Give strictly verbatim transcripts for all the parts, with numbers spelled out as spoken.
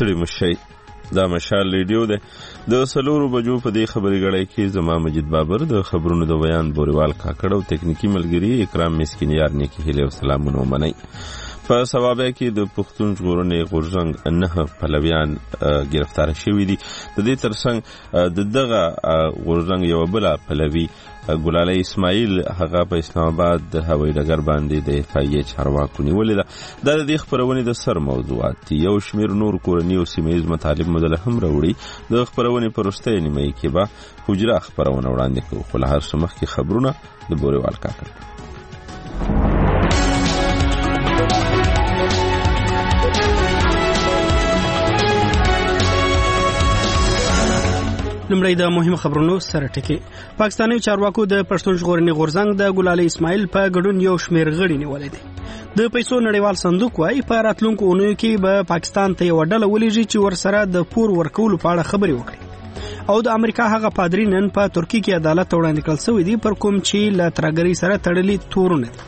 ستړي مشي. دا مشال ریډیو ده. د سلورو بجو په دې خبري غړای کې زما مجید بابر د خبرونو د بیان بوریوال کاکړ او تکنیکی ملګری اکرام مسکینیار نیکی هیله او سلامونه منئ. په سوابه کې د پښتون ژغورنې غورځنګ نه پلویان گرفتار شوي دي. د دې ترڅنګ د دغه غورځنګ یو بل پلوی ګلالی اسماعیل هغه په اسلام آباد د هوایي ډګر باندې د اف ای چارواکو نیولې ده. دا د دې خبرونې د سر موضوعات دي. یو شمیر نور کورني او سیمهیز مطالب مدله هم راوړي. د خبرونې په وروستۍ نیمه کې به حجره خبرونه وړاندې کوو، خو له هر څه مخکې خبرونه د بوریوال کاکړ. لمړی د مهم خبرونو سره ټکی. پاکستاني چارواکو د پښتون ژغورنې غورځنګ د ګلالی اسماعیل په ګډون یو شمیر غړي نیولې دي. د پیسو نړیوال صندوق وايي په راتلونکو اونیو کې به پاکستان ته یو ډله ولېږي چې ورسره د پور ورکولو په اړه خبرې وکړي. او د امریکا هغه پادری نن په ترکیه کې عدالت ته وړاندې کړل شوی دی پر کوم چې له ترګری سره تړلي تورونه دي.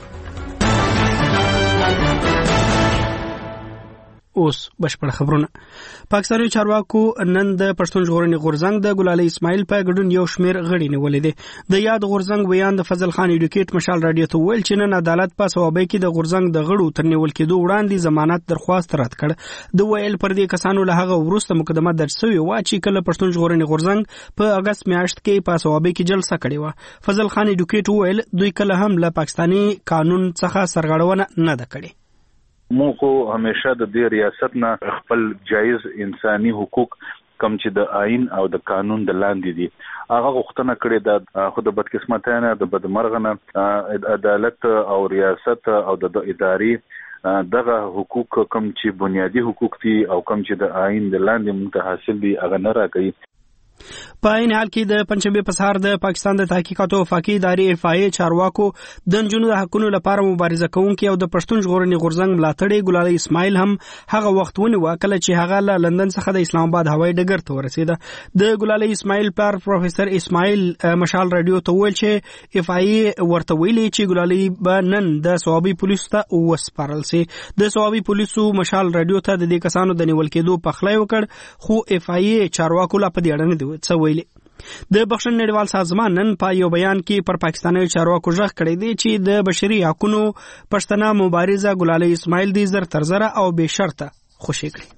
اوس بشپړ خبرونه. پاکستاني چارواکو نن د پښتون ژغورنې غورځنګ د ګلالی اسماعیل په ګډون یو شمیر غړي نیولې دي. د یاد غورځنګ بیان د فضل خان ایډوکیټ مشال رادیو ته ویل چې نن عدالت په سوابه کې د غورځنګ د غړو تر نیول کېدو وړاندې ضمانت درخواست رد کړ. د ویل پر دې کسانو له هغه وروسته مقدمه درج شوې و چې کله پښتون ژغورنې غورځنګ په اگست میاشت کې په سوابه کې جلسه کړې و. فضل خان ایډوکیټ ویل دوی کله هم له پاکستاني قانون څخه سرغړونه نه ده کړې. مو خو همیشه د دې ریاست نه خپل جایز انساني حقوق کم چې د آئین او د قانون د لاندې دي هغه غوښتنه کړې ده. خو د بدقسمتانه د بدمرغنه عدالت او ریاست او د ادارې دغه حقوق کم چې بنیادی حقوق دي او کم چې د آئین د لاندې متحصل دي هغه نه راکړي. په این حال کې د پنځمبه په سهار د پاکستان د تحقیقات او وفاقي ادارې اف ای چارواکو د نجونو د حقونو لپاره مبارزه کوونکي او د پښتون ژغورنې غورځنګ ملاتړي ګلالی اسماعیل هم هغه وخت ونیو کله چې هغه له لندن څخه د اسلام آباد هوایي ډګر ته ورسېده. د ګلالی اسماعیل پر پروفیسور اسماعیل مشال رادیو ته ویل چې اف ای ورته ویلي چې ګلالی به نن د سوابي پولیسو ته وسپارل شي. د سوابي پولیسو مشال رادیو ته د دې کسانو د نیول کېدو پخلی وکړ، خو اف ای چارواکو لا په دې اړه نه څه ویلي. د بخښنې نړیوال سازمان نن په یو بیان کې پر پاکستاني چارواکو ژغ کړی دی چې د بشري حقوقو پښتنه مبارزه ګلالی اسماعیل دی زر تر زره او به شرطه خوشی کړي.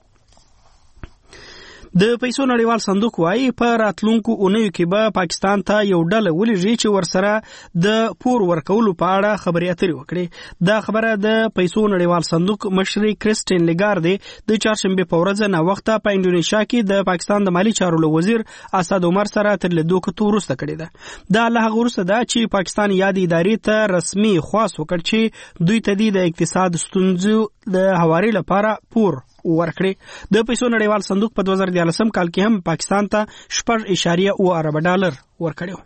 د پیسو نړیوال صندوق وايي په راتلونکو اونیو کې به پاکستان ته یو ډله ولېږي چې ورسره د پور ورکولو په اړه خبرې اترې وکړي. دا خبره د پیسو نړیوال صندوق مشر کریسټین لګاردي د چهارشنبه په ورځ نه وخته په انډونیشیا کې د پاکستان د مالی چارو وزیر اسد عمر سره تر لیدو کتو وروسته کړې ده. دا له هغه وروسته ده چې پاکستان یاد ادارې ته رسمي خواست وکړ چې دوی ته د اقتصاد ستونزو د هواري لپاره پور ورکړي. د پیسو نړیوال صندوق په دوه زره دیارلسم کال کې هم پاکستان ته شپږ اعشاریه اوه ارب ډالر ورکړي.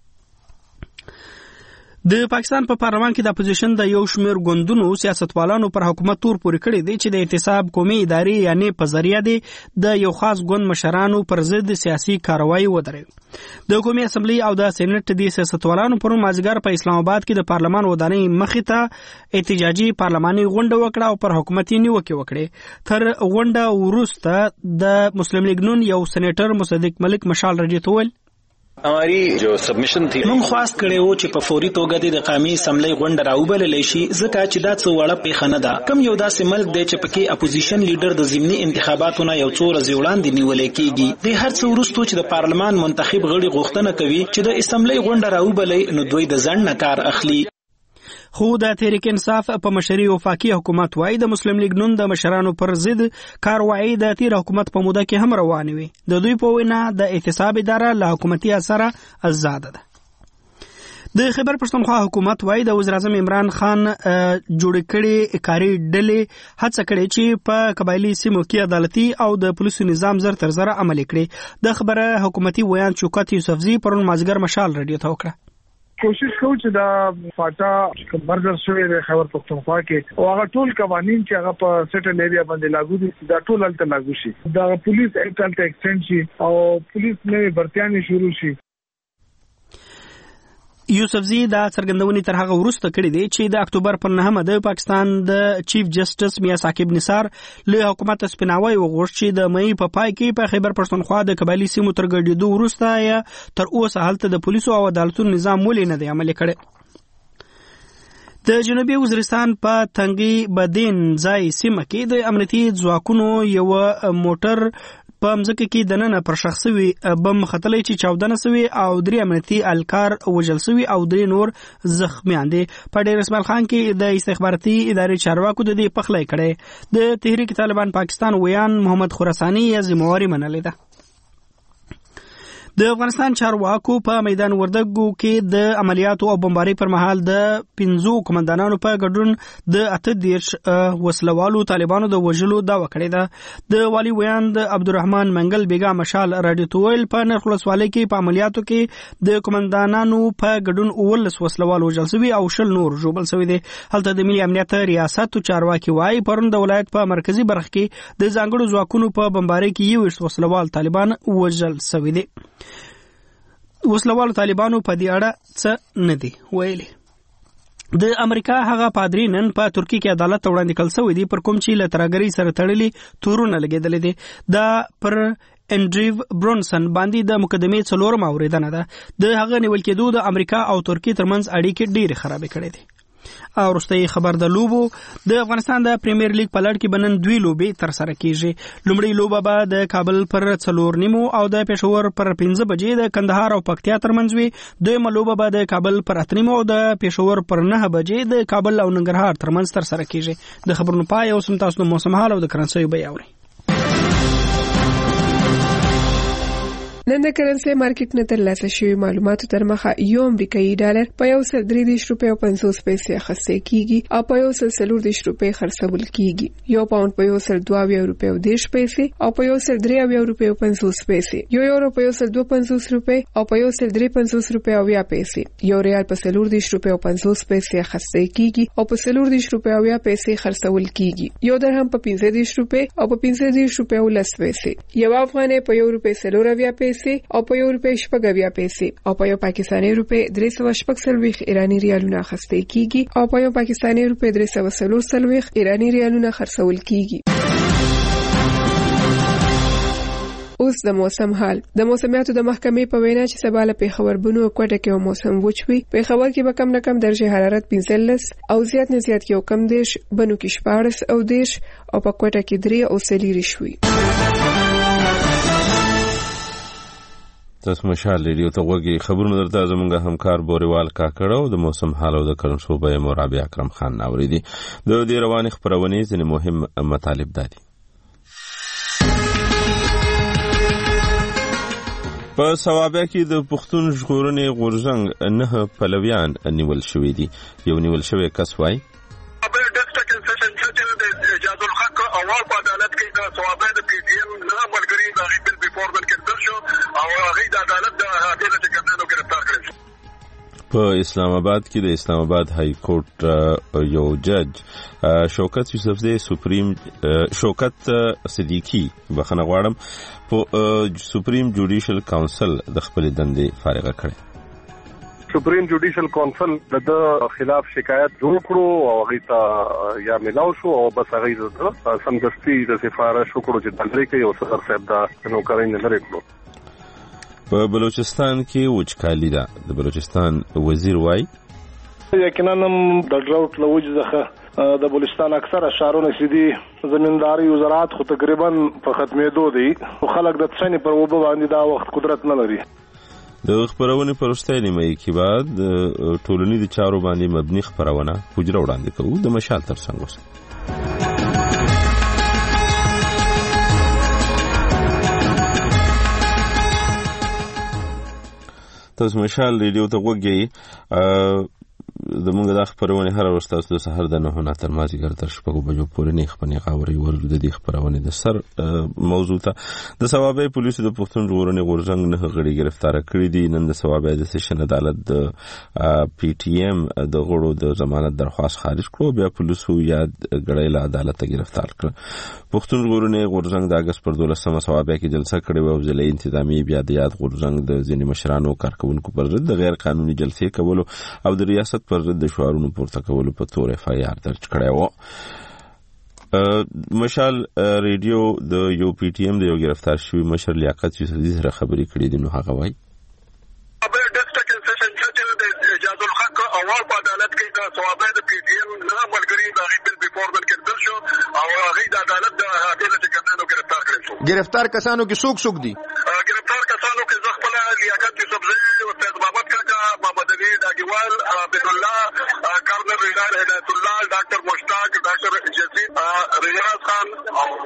د پاکستان په پارلمان کې د اپوزیشن د یو شمیر ګوندونو سیاستوالانو پر حکومت تور پورې کړی دی چې د احتساب قومي ادارې یعنی په ذریعہ دی د یو خاص ګوند مشرانو پر ضد سیاسي کاروایی ودرېږي. د قومي اسمبلی او د سېنات د سیاستوالانو پر مازیګر په اسلام آباد کې د پارلمان ودانۍ مخې ته احتجاجي پارلماني غونډه وکړه او پر حکومت یې نیوکې وکړې. تر غونډه وروسته د مسلم لیگ نون یو سېنیټر مصدق ملک مشال رادیو ته ویل हमारी जो सबमिशन थी موږ خواست کړی و چې په فوري توګه د قومي اسمبلی غونډه راوبلل شي ځکه چې دا څه وړه پیښه نه ده. کوم یو داسې ملک دی چې پکې اپوزیشن لیډر د ضمني انتخاباتو نه یو څو ورځې وړاندې نیولې کیږي. د هر څه وروسته چې د پارلمان منتخب غړي غوښتنه کوي چې د اسمبلی غونډه راوبلي نو دوی د ځنډ نه کار اخلي. خو د تحریک انصاف په مشري وفاقي حکومت وايي د مسلم لیگ نون د مشرانو پر ضد کاروایی د تیر حکومت په موده کې هم روانه وي. د دوی په وینا د احتساب اداره له حکومتي اثر آزاد ده. د خیبر پښتونخوا حکومت وايي د وزیر اعظم عمران خان جوړ کړي کاری ډلې هڅه کړې چې په قبایلی سیمو کې عدالتي او د پولیسو نظام زر تر زره عملي کړي. د خبره حکومتي ویان شوکت یوسفزي پرون مازیګر مشال رادیو ته وکړه. کوشش کوو چې دا فاټا برګر شوی د خیبر پښتونخوا کې او هغه ټول قوانين چې هغه په سټل ایریا باندې لاګو دي دا ټول هلته لاګو شي. دا پولیس اکټ ته ایکسټند شي او پولیس نه برتیانه شروع شي. یوسفزي دا څرګندونې تر هغه وروسته کړې دي چې د اکتوبر پر نهمه د پاکستان د چیف جسټس میا ثاقب نثار له حکومت سپیناوي وغوښتل چې د مې په پای کې په خیبر پښتونخوا د قبایلی سیمو تر ګډېدو وروسته یا تر اوسه هلته د پولیسو او عدالتونو نظام ولې نه دی عملي کړی. د جنوبي وزیرستان په تنګي بدین ځای سیمه کې د امنیتي ځواکونو یو موټر په مځکه کې دننه پر شخصي بم خطلې چې چاودنه سوي او درې امنیتي الکار وژل سوي او درې نور زخمیان دي. په ډیر اسماعیل خان کې د استخباراتي ادارې چارواکو د دې پخلی کړي. د تحریک طالبان پاکستان ویان محمد خراساني یې ذمہواری منلې ده. د افغانستان چارواکو په میدان وردګو کې د عملیاتو او بمبارۍ پر مهال د پنځو کمانډانانو په ګډون د اته دیرش وسلوالو طالبانو د وژلو دعوه کړې ده. د والي ویان د عبدالرحمن منګل بیګا مشال راډیو تویل په نرخ ولسوالۍ کې په عملیاتو کې د کمانډانانو په ګډون اولس وسلوال وژل شوي او شل نور ژوبل شوي دي. هلته د ملي امنیت ریاست چارواکي وایي پرون د ولایت په مرکزی برخه کې د ځانګړو ځواکونو په بمبارۍ کې یو وسلوال طالبان وژل شوي دي. وسلوالو طالبانو په دې اړه څه نه دي ویلي. د امریکا هغه پادری نن په ترکی کې عدالت وړاندې کړل شوی دی پر کوم چې له ترهګرۍ سره تړلي تورونه لګېدلې دي. دا پر انډریو برونسن باندې د مقدمې څلورمه اورېدنه ده. د هغه نیول کېدو د امریکا او ترکی ترمنځ اړیکې ډېرې خرابې کړې دي. او وروستۍ خبر د لوبو. د افغانستان د پریمیر لیګ په لړ کې بنن دوی لوبې تر سره کیږي. لومړی لوبه به د کابل پر څلور نیمو او د پېښور پر پنځه بجې د کندهار او پکتیا ترمنځ وي. دویمه لوبه به د کابل پر اته نیمو او د پېښور پر نه بجې د کابل او ننګرهار ترمنځ تر سره کیږي. د خبرونو پای اوس هم تاسو د موسم حال او د کرنسۍ بیان اورئ. نن د کرنسۍ مارکیټ نه ترلاسه شوي معلوماتو تر مخه یو امریکایي ډالر په یو سل درې دېرش روپۍ او پنځوس پیسې اخیستل کیږي او په یو سل څلور دېرش روپۍ خرڅول کیږي. یو پاوند په یو سل دوه اویا روپۍ او دېرش پیسې او په یو سل درې اویا روپۍ او پنځوس پیسې. یو یورو په یو سل دوه پنځوس روپۍ او په یو سل درې پنځوس روپۍ او اویا پیسې. یو ریال په څلور دېرش روپۍ او پنځوس پیسې اخیستل کیږي او په څلور دېرش روپۍ او اویا پیسې خرڅول کیږي. یو درهم په پنځه دېرش روپۍ او په پنځه دېرش روپۍ او لس پیسې. یو افغانۍ په یو روپۍ څلور اویا پیسې او په یو روپۍ شپږ اویا پیسې او په یو پاکستاني روپۍ درې سوه شپږ څلوېښت ایراني ریالونه اخیستل کیږي او په یو پاکستاني روپۍ درې سوه څلور څلوېښت ایراني ریالونه خرڅول کیږي. اوس د موسم حال. د موسمیاتو د محکمې په وینا چې سبا له پېښور بنو او کوټه کې موسم وچ وي. پېښور کې به کم نه کم درجه حرارت پنځلس او زیات نه زیات کې کم دیش، بنو کې شپاړس او دیش او په کوټه کې درې او څلېرویشت وي. تاسو مشال ریډیو ته وګورئ. خبرونه درته زموږ همکار بوریوال کاکړ او د موسم حال او د کرنسو به مرابع اکرم خان اوریدي. د دې رواني خبرونې ځینې مهم مطالب دي. په ثوابه کې د پښتون ژغورنې غورځنګ نه پلویان نیول شوي دي. یو نیول شوی کس وایي اول په عدالت کې د ثوابه د پی ډی ایم نه ملګری د غیبل بیفور بل کېدل شو او هغه د عدالت د هغه د کمنو ګرفتار کړل. په اسلام آباد کې د اسلام آباد های کورټ یو جج شوکت یوسفزی سپریم شوکت صدیقی بخنه غواړم په سپریم جوډیشل کونسل د خپل دندې فارغه کړې. سپریم جوډیشل کونسل د خلاف شکایت جوړ کړو او هغه ته یا ملاو شو او بس هغه د سمدستي د سفارش وکړو چې دلته کې یو صدر صاحب دا نوکرین نه لري کړو. په بلوچستان کې وچکالي ده. د بلوچستان وزیر وایي یقینا د ډراوټ لوج ځخه د بلوچستان اکثره شهرونه سيدي زمینداری او زراعت خو تقریبا په ختمېدو دي. خلک د څنګه پر وبو باندې دا وخت قدرت نه لري. د خبرونې پر وروستۍ نیمه کې بعد ټولنیزو چارو باندې مبني خبرونه حجره وړاندې کوو. د مشال تر څنګ اوسئ. تاسو مشال ریډیو ته وګورئ. د موږ د خبرونه هر ورځ تاسو د سحر د نه نه تر مازیګر تر شپږو بجو پورې نه خپنې غاوري ورته د دې خبرونه د سر موضوع ته د ثوابي پولیسو د پښتون ژغورنې غورځنګ نه غړي گرفتار کړی دي. نن د ثوابي د سیشن عدالت د پی ټی ایم د غړو د ضمانت درخواست خارج کړو، بیا پولیسو یاد غړي له عدالت ته گرفتار کړ. پښتون ژغورنې غورځنګ د اگست پر دولسمه ثوابي کې جلسه کړې و او ځلې انتظامی بیا د یاد غورځنګ د ځینې مشرانو کارکونکو پر ضد د غیر قانوني جلسې کولو او د ریاست پر ضد د شعارونو پورته کولو په تور اف آی آر درج کړی و. مشال ریډیو د یو پی ټی ایم د یو گرفتار شوی مشر لیاقت یوسفزي سره خبرې کړې دي، نو هغه وایي اول په عدالت کې د ثوابه د پی ډی ایم نه ملګری د غیبل بیفور بل کېدل شو او هغه د عدالت د هغه چې کتنو گرفتار کړل شو. گرفتار کسانو کې څوک څوک دي؟ گرفتار کسانو کې زغپل لیاقت یوسفزي او استاد بابت کاکا، محمد علي داګیوال، عبد الله کارنر، ریډار هدایت الله، ډاکټر مشتاق، ډاکټر جسید، ریاض خان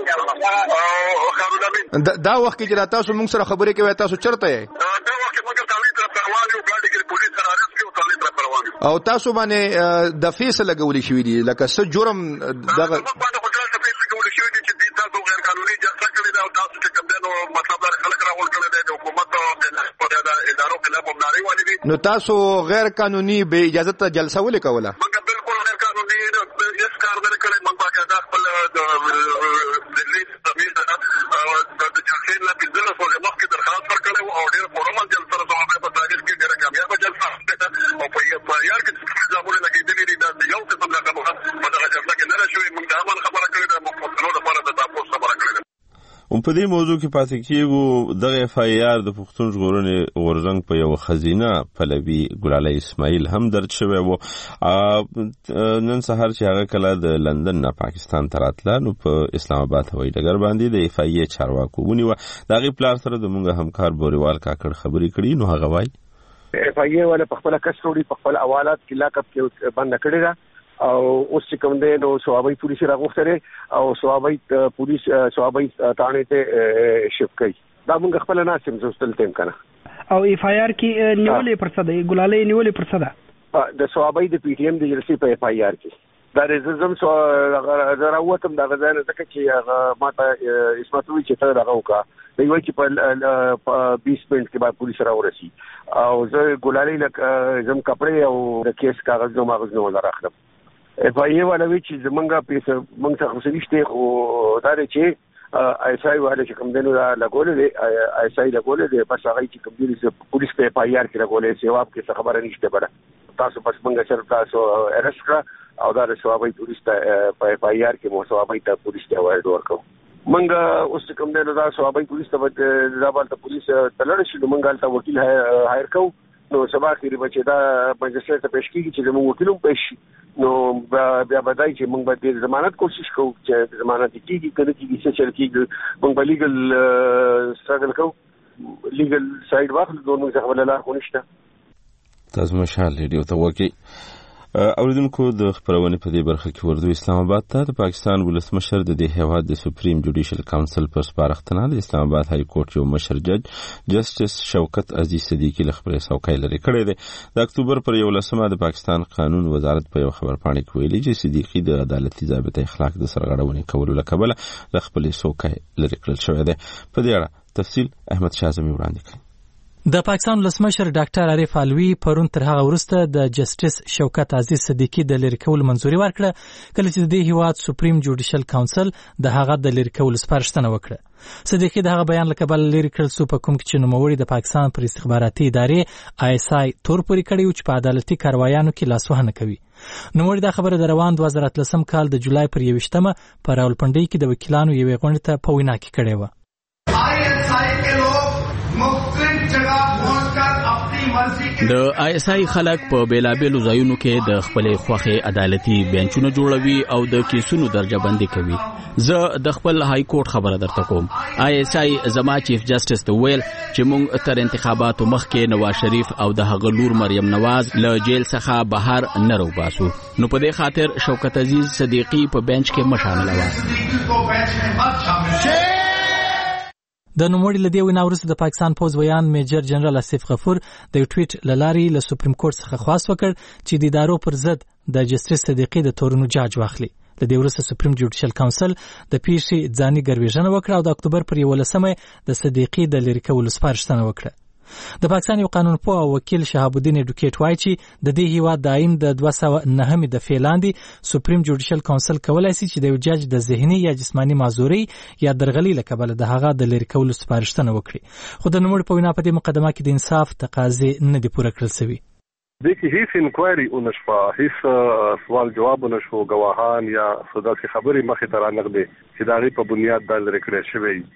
او خارون امین. دا وخت کې چې تاسو موږ سره خبرې کوي تاسو چرته یې؟ دا وخت موږ تاسو ته روان یو ګاډي کې پولیس سره او تاسو باندې د فیس لګولې شوې دي لکه څه جرم دغه باندې هوټل ته فیس لګولې شوې دي چې تاسو غیر قانوني جلسه کړې ده او تاسو چې کوم دنو مطلب دا خلک راول کړی دی د حکومت او د ادارو خلاف مبناري والي دي. نو تاسو غیر قانوني به اجازه ته جلسه ولې کوله؟ موږ بالکل غیر قانوني هیڅ کار نه کړی. موږ باقاعده خپل د لیست تمیز د جلسې نه پنځه ورځې مخکې درخواست ورکړی او ډېر فورمال جلسه راځوي په تاریخ کې ډېره کامیابه جلسه او په یار کې ځامونه لګېدلې دي. دا یو قسم د خبره په دغه جلسه کې نه شوې. موږ دا عمل خبره کړې ده، موږ په نور لپاره د تاسو خبره کړې ده. او په دې موضوع کې پاتې کېږو. دغه اف آی آر د پښتون ژغورنې غورځنګ په یو خزینه پلوي ګلالي اسماعیل هم درج شوی و. نن سهار چې هغه کله د لندن نه پاکستان ته راتله نو په اسلام آباد هوایي ډګر باندې د اف آی آر چارواکو ونیوه. د هغې پلار سره زموږ همکار بوریوال کاکړ خبرې کړي، نو هغه وایي اف آی اے ولا په خپل کسټوري په خپل حوالات کې لاکپ کې باندې کړی دا او اوس چې کوم دی نو ثوابي پولیس راغوښتره او ثوابي پولیس ثوابي تانه ته شپ کوي. دا موږ خپل ناس هم زوستل تیم کنه او اف آی آر کې نیولې پر څه دی ګلالي نیولې پر څه ده د ثوابي د پی ټی ایم د جلسې په اف آی آر کې دا رزم سو راوتم دا غزانه ځکه چې هغه ماته اسمتوي چې ته دغه وکا دی وایي چې په بیس منټ کې بعد پولیس راورسي او زه ګلالي لکه زم کپړې او د کیس کاغذ نو ماغذ نو راخلم. اف آی اے ولوي چې زمونږه پیسه موږ څخه خصوصي او دا چې آی اس آی والا چې کوم دنو لګولې دی آی اس آی لګولې دی بس هغه چې کوم دی پولیس په اف آی آر کې لګولې سیواب کې خبره نشته بره تاسو بس موږ سره تاسو ارست کړه او دا ثوابي پولیس ته په اف آی آر کې مو ثوابي ته پولیس ته وایډ ورکو. منګه اوس کوم دی دا ثوابي پولیس ته دا بالته پولیس تلل شي نو منګه الته وکیل هایر کو نو سبا کې بچی دا مجلس ته پېښ کیږي چې موږ وکیلوم پېښ نو بیا بدای چې موږ به د ضمانت کوشش کوو چې ضمانت کیږي کله چې څه چل کیږي موږ به لیګل سټرګل کوو لیګل سایډ واخلو نو موږ څنګه ولا خو نشته. تاسو مشال ریډیو ته وکی اوریدونکو د خبرونه په دې برخه کې ورده اسلام آباد ته د پاکستان ولسمشر د دې هیواد د سپریم جوډیشل کونسل پر سپارښتنه د اسلام آباد های کورټ یو مشر جج جسټس شوکت عزیز صدیقی له خبرې څوکۍ لري کړی دی. د اکتوبر پر یولسمه د پاکستان قانون وزارت په یو خبرپاڼه کې ویلي چې صدیقی د عدالتي ضابطه اخلاق د سرغړونې کولو لکبله له خپلې څوکۍ لري کړل شوی دی. په دې اړه تفصیل احمد شاه زمي وړاندې کړي. د پاکستان ولسمشر ډاکټر عارف علوی پرون تر هغه وروسته د جسټس شوکت عزیز صدیقی د لری کول منځوري ورکړه کله چې د هیواد سپریم جوډیشل کونسل د هغه د لری کول سپارښتنه وکړه. صدیقی د هغه بیان لکه بل لری کړل سو په کوم کې چې نوموړي د پاکستان پر استخباراتي ادارې آی اس آی تور پوري کړی او چې په عدالتي کاروایانو کې لاسوهنه کوي. نوموړي دا خبره د روان دوه زره اتلسم کال د جولای پر یوویشتمه په راولپنډۍ کې د وکیلانو یوې غونډې ته په وینا کې کړې و. د آی اس آی خلک په بیلابېلو ځایونو کې د خپلې خوښې عدالتي بینچونه جوړوي او د کیسونو درجه بندي کوي. زه د خپل های کورټ خبره درته کوم. آی اس آی زما چیف جسټس ته ویل چې موږ تر انتخاباتو مخکې نواز شریف او د هغه لور مریم نواز له جیل څخه بهر نه روباسو، نو په دې خاطر شوکت عزیز صدیقی په بینچ کې مشامل و. د نوموړي له دې وینا وروسته د پاکستان پوز ویان میجر جنرال آصف غفور د ټویټ له لارې له سپریم کورټ څخه خواست وکړ چې د ادارو پر ضد د جسټس صدیقي د تورونو جاج واخلي. له دې وروسته سپریم جوډیشل کونسل د پیښې ځاني ګرویژنه وکړه او د اکتوبر پر یولسمه د صدیقي د لرې کولو سپارښتنه وکړه. د پاکستان یو قانون پوه او وکیل شهاب الدین اډوکیټ وایي چې د دې هیواد د آئین د دوه سوه نهمې د فعلاندې سپریم جوډیشل کونسل کولای شي چې د یو جج د ذهني یا جسماني معذوري یا درغلي له کبله د هغه د لرې کولو سپارښتنه وکړي. خو د نوموړي په وینا په دې مقدمه کې د انصاف تقاضې نه دي پوره کړل شوي. دیکھیے هیڅ انکوائری ونشوه، هیڅ سوال جواب ونشو، گواهان یا داسې خبرې مخې ته رانغلې چې د هغې په بنیاد دا لرې کړی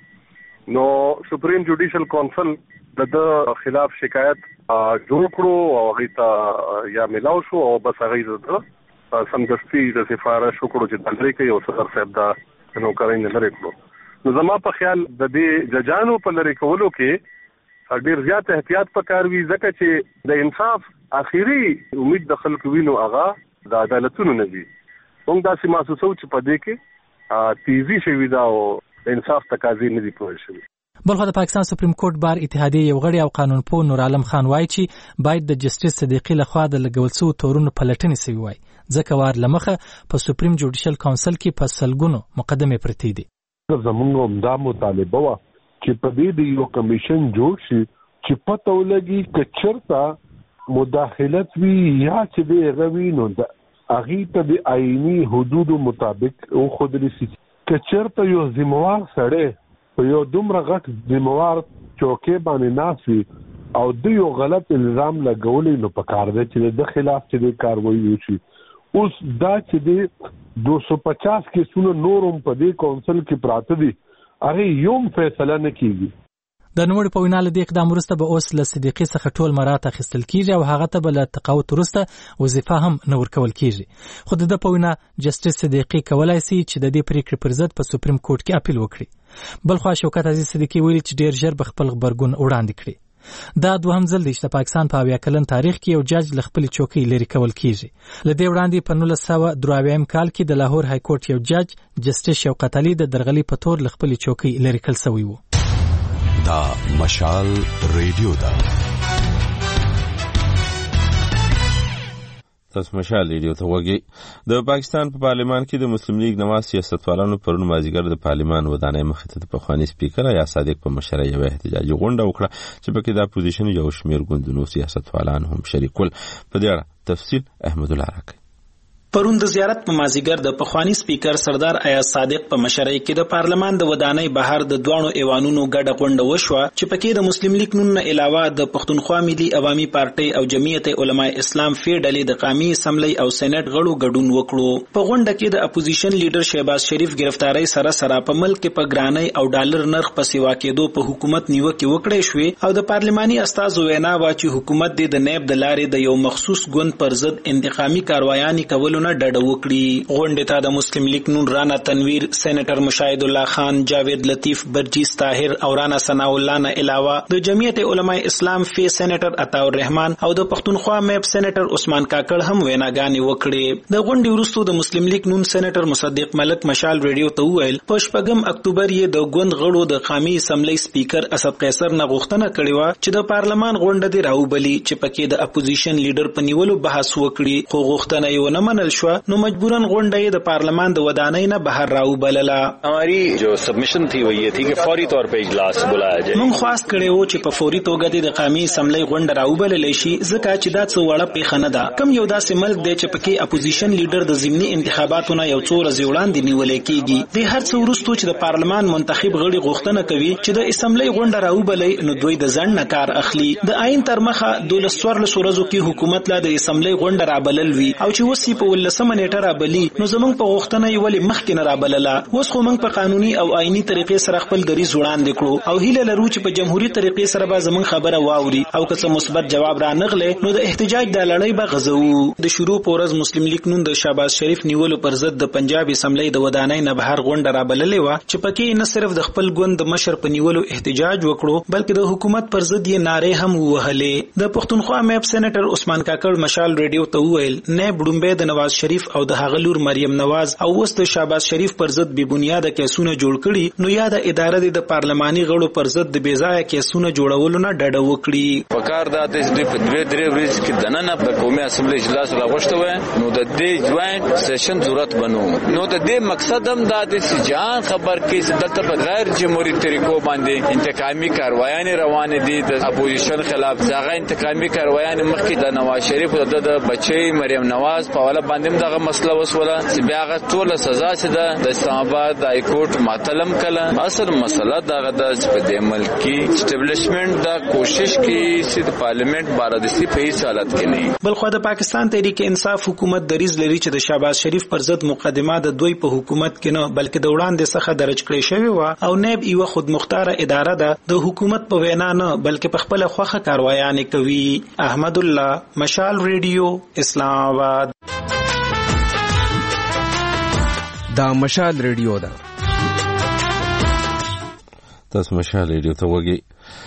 شوی. نو سپریم جوډیشل کونسل د ده خلاف شکایت جوړ کړو او هغې ته یا ملاو شو او بس هغې د سمدستي د سفارش وکړو چې دا لرې کوي او صدر صاحب دا نوکرۍ نه لرې کړو. نو زما په خیال د دې ججانو په لرې کولو کې ډیر زیات احتیاط پکار وي، ځکه چې د انصاف اخیری امید د خلکو وینو هغه د عدالتونو نه وي. موږ داسې محسوسو چې په دې کې تیزی شوي ده او د انصاف تقاضې نه دي پوره شوي. بلخو د پاکستان سپریم کورټ بار اتحادیې یو غړی او قانون پوه نور عالم خان وایي چې باید د جسټس صدیقي لخوا د لګول شوو تورونو پلټنې شوي وای، ځکه وار له مخه په سپریم جوډیشل کونسل کې په سلګونو مقدمې پرتې دي. زموږ همدا مطالبه وه چې په دې د یو کمیشن جوړ شي چې پته ولګي که چېرته مداخلت وي یا چې د هغه وي نو د هغې ته د آئیني حدودو مطابق وښودلی شي. که چېرته یو ذمهوار سړی په یو دومره غټ ذمهوار چوکۍ باندې ناست وي او د یو غلط الزام لګولی نو پکار دی چې د ده خلاف چې د کاروایي وشي. اوس دا چې د دو سو پچاس کیسونه نور هم په دې کونسل کې پراته دي، هغې یو هم فیصله نه کیږي. د نوموړي په وینا له دې اقدام وروسته به اوس له صدیقي څخه ټول مرات اخیستل کیږي او هغه ته به له تقاعد وروسته وظیفه هم نه ورکول کیږي. خو د ده په وینا جسټس صدیقي کولای شي چې د دې پریکړې پر ضد په سپریم کورټ کې اپیل وکړي. بلخوا شوکت عزیز صدیقي ویلي چې ډیر ژر به خپل غبرګون وړاندې کړي. دا دوهم ځل دی چې د پاکستان په اویا کلن تاریخ کې یو جج له خپلې چوکۍ لرې کول کیږي. له دې وړاندې په نولس سوه درې اویایم کال کې د لاهور های کورټ یو جج جسټس شوکت علي د درغلي په تور له خپلې چوکۍ لرې کړل شوی و. دا مشال ریډیو دا تاسو مشال ریډیو ته وګورئ. د پاکستان په پارلمان کې د مسلم لیگ نواز سیاستوالانو پرون مازیګر د پارلمان ودانۍ مخې ته د پخواني سپیکر یا صادق په مشرۍ یو احتجاجي غونډه وکړه چې پکې د اپوزیشن یو شمېر ګوندونو سیاستوالان هم شریک ول. په دې اړه تفصیل احمد الله راکړي. پرون د زیارت په مازیګر د پخوانی سپیکر سردار ایاز صادق په مشرۍ کې د پارلمان د ودانۍ بهر د دوانو ایوانونو ګډه غونډه وشوه چې پکې د مسلم لیگ نون نه علاوه د پښتونخوا ملي عوامي پارټۍ او جمعیت علماء اسلام فی ډلې د قومي اسمبلی او سېنات غړو ګډون وکړو. په غونډه کې د اپوزیشن لیډر شهباز شریف گرفتاری سره سره په ملک کې په ګرانۍ او ډالر نرخ په سیوا کېدو په حکومت نیوکه وکړې شوې او د پارلماني استازو وینا وا چې حکومت د نیب د لارې د یو مخصوص ګوند پر ضد انتقامي کاروایانې کولونه ډډه وکړي. غونډې ته د مسلم لیگ نون رانا تنویر، سېنیټر مشاهد الله خان، جاوید لطیف، برجیس طاهر او رانا ثناء الله نه علاوه د جمعیت علماء اسلام فی سېنیټر عطا الرحمن او د پښتونخوا میب سېنیټر عثمان کاکړ هم ویناګانې وکړې. د غونډې وروسته د مسلم لیگ نون سېنیټر مصدق ملک مشال ریډیو ته وویل په شپږم اکتوبر یې د ګوند غړو د قومي اسمبلی سپیکر اسد قیصر نه غوښتنه کړې وه چې د پارلمان غونډه دې راوبلي چې پکې د اپوزیشن لیډر په نیولو بحث وکړي، خو غوښتنه یې ونه منل شوه نو مجبورن غونډه د پارلمان د ودانۍ نه بهر راوبلله. हमारी जो सबमिशन थी वो ये थी कि फौरी तौर पे इजलास बुलाया जाए. موږ خواست کړی و چې په فوري توګه د قومي اسمبلی غونډه راوبلل شي ځکه چې دا څه وړه پیښه نه ده. کوم یو داسې ملک دی چې پکې اپوزیشن لیډر د ضمني انتخاباتو نه یو څو ورځې وړاندې نیولې کیږي. د هر څه وروسته چې د پارلمان منتخب غړي غوښتنه کوي چې د اسمبلی غونډه راوبلي نو دوی د ځنډ نه کار اخلي. د آئین تر مخه دولس څوارلس ورځو کې حکومت لا د اسمبلی غونډه رابلل وي او چې اوس په ولسمه نیټه رابلي نو زمونږ په غوښتنه یې ولې مخکې نه رابلله. اوس خو موږ په قانوني او آئیني طریقې سره خپل دریځ وړاندې کړو او هیله لرو چې په جمهوریت طریقې سره به زمونږ خبره واوري او که څه مثبت جواب را نغله نو د احتجاج د لړۍ به غزو. د شروع په ورځ مسلم لیگ نون د شهباز شریف نیولو پر ضد د پنجاب اسمبلی د ودانۍ نه بهر غونډه رابللې وه چې پکې نه صرف د خپل ګوند د مشر په نیولو احتجاج وکړو بلکې د حکومت پر ضد یې نارې هم ووهلې. د پښتونخوا میب سېنیټر عثمان کاکړ مشال ریډیو ته وویل نیب ډومبې د نواز شهباز شریف او د هغه لور مریم نواز او اوس د شهباز شریف پر ضد بې بنیاده کیسونه جوړ کړي، نو یا د ادارې د پارلماني غړو پر ضد د بې ځایه کیسونه جوړولو نه ډډه وکړي. پکار دا د دې په درې درې ورځې کې دننه د قومي اسمبلی اجلاس راغوښته و، نو د دې جوائنټ سیشن ضرورت بنو، نو د دې مقصد هم دا د سجان خبر کې چې دلته په غیر جمهوریت طریقو باندې انتقامي کاروایانې روانې دي د اپوزیشن خلاف. ځاغه انتقامي کاروایانې مخکې د نواز شریف او د بچي مریم نواز په حواله باندې دغه مسله وسوله چې بیا هغه ټول سزا چې ده د اسلام آباد د های کورټ ماتلم کله. اصل مسله دغه د په دې ملکی اسټابلیشمنت دا کوشش کوي چې د پارلیمنت بارادستی په هیڅ حالت کې نه. بلخو د پاکستان تحریک انصاف حکومت دریز لري چې د شهباز شریف پر ضد مقدمه د دوی په حکومت کې نه بلکې د وړاندې څخه درج کړې شوې و او نیب یو خود مختار اداره ده، د حکومت په وینا نه بلکې په خپل خوخه کاروایانې کوي. احمد الله، مشال ریډیو، اسلام آباد. دا مشال ریډیو ده. تاسو مشال ریډیو ته وګورئ.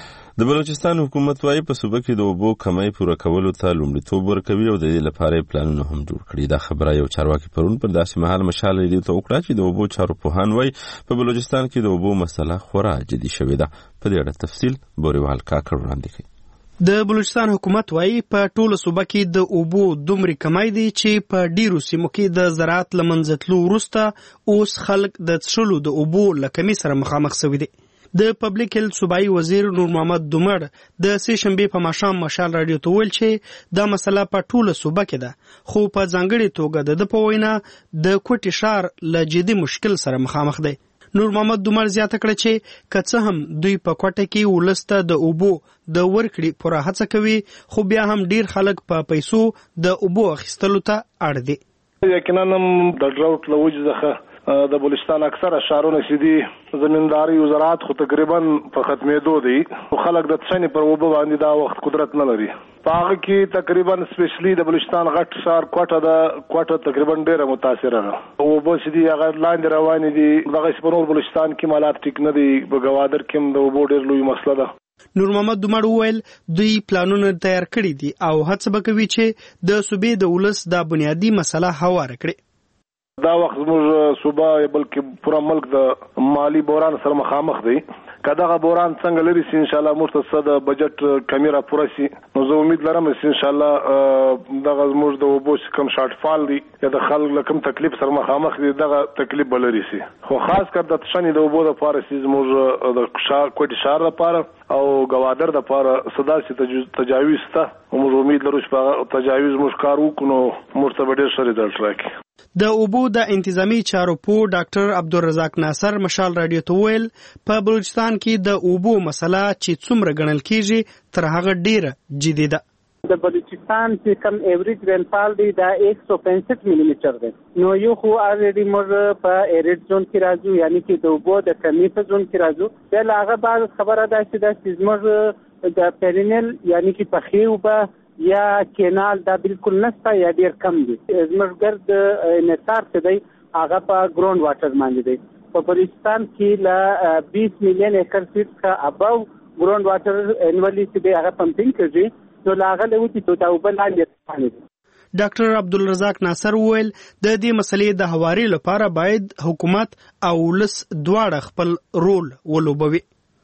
د بلوچستان حکومت وايي په صوبه کې د اوبو کمۍ پوره کولو ته لومړیتوب ورکوي او د دې لپاره پلانونه هم جوړ کړي. دا خبره یو چارواکي پرون پر داسې مهال مشال ریډیو ته وکړه چې د اوبو چارو پوهان وايي په بلوچستان کې د اوبو مسله خورا جدي شوې ده. په دې اړه تفصیل بوریوال کاکړ وړاندې کوي. د بلوچستان حکومت وايي په ټوله صوبه کې د اوبو دومره کمای دي چې په ډیرو سیمو کې د زراعت لمنځتلو وروسته اوس خلک د څښلو د اوبو له کمۍ سره مخامخ شوي دي. د پبلک هیلث صوبایي وزیر نور محمد دومر د سې شنبې په ماښام مشال راډیو ته ویل چې دا مسله په ټوله صوبه کې ده، خو په ځانګړې توګه د ده په وینا د کوټې ښار له جدي مشکل سره مخامخ دی. نور محمد دومر زیاته کړه چې که څه هم دوی په کوټه کې ولس ته د اوبو د ورکړې پوره هڅه کوي، خو بیا هم ډیر خلک په پیسو د اوبو اخیستلو ته اړ دي. یقینا د ډراوټ له وجې څخه د بلوچستان اکثره ښارونه چې دي زمینداري او زراعت خو تقریبا په ختمېدو دي، خو خلک د څښنې پر اوبه باندې دا وخت قدرت نه لري. په هغه کې تقریبا سپیشلی د بلوچستان غټ ښار کوټه ده، کوټه تقریبا ډېره متاثره ده. اوبه چې دي هغه لاندې روانې دي، دغه په نور بلوچستان کې مالات ټیک نه دي. په ګوادر کې هم د اوبو ډېر لوی مسله ده. نور محمد دومر وویل دوی پلانونه تیار کړي دي او هڅه به کوي چې د صوبې د ولس دا بنیادی مسله هواره کړي. دا وخت زموږ صوبه بلکې پوره ملک د مالی بحران سره مخامخ دی. که دغه بحران څنګه لري سي ان شاء الله موږ ته د بجټ کمی را پوره سي، نو زه امید لرم چې ان شاء الله دغه زموږ د اوبو کم شارټ فال دی یا د خلک لکم تکلیف سره مخامخ دي دغه تکلیف بلري سي. خو خاص کر د تشنې د اوبو د پاره سي زموږ د شار کوټي شار د پاره او ګوادر د پاره صدا سي تجاوز ته موږ امید لرو چې تجاوز موږ کار وکړو، موږ ته ډېر ښه رزلټ راکړي. د اوبو د انتظامی چارو پو ډاکټر عبدالرزاق ناصر مشال راډیو ته ویل په بلوچستان کې د اوبو مسله چې څومره ګڼل کیږي تر هغه ډیره جدي ده. د بلوچستان چې کم ایوریج رینفال دی دا ایک سو پینسٹھ ملی میټر دی، نو یو خو الریډي موږ په ایریډ زون کې راځو، یعنی چې د اوبو د کمی په زون کې راځو. بل هغه بعد خبره ده چې دا چې موږ د پرینل یعنی چې په خیوبه یا کینال دا بالکل نسته یا ډیر کم دي. زموږ ګرد انحصار څه دی هغه په ګراوند واټر باندې دی. په بلوچستان کې له بیس میلیون ایکر فیټ څخه اباو ګراوند واټر انولی چې دی هغه پمپینګ کوي، نو لاغه له وتی ته او بل لاندې. ډاکټر عبدالرزاق ناصر وویل د دې مسلې د هواري لپاره باید حکومت او ولس دواړه خپل رول ولوبوي.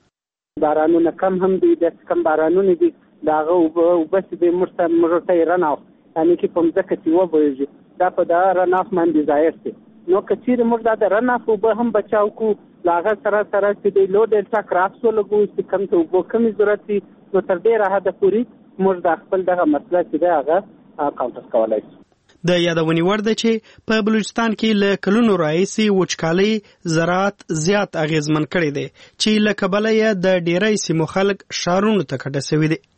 بارانونه کم هم دي، د کم بارانونه دي داغه او بس به مرته مرته رناو یعنی چې په ځکه چې و به دا په دا رناف باندې ظاهر شي. نو کچیر مردا د رناف به هم بچاو کو لاغه سره سره چې د لو ډلټا کراپس ولګو چې کم ته وبو کمی ضرورت دي، نو تر ډیره حد پورې مردا خپل دغه مسله چې دا هغه کاونټر کولای شي. د یادونې وړ ده چې په بلوچستان کې له کلونو راهیسې وچکالۍ زراعت زیات اغیزمن کړی دی چې له کبله یې د ډیری سیمو خلک ښارونو ته کډه سوي دي.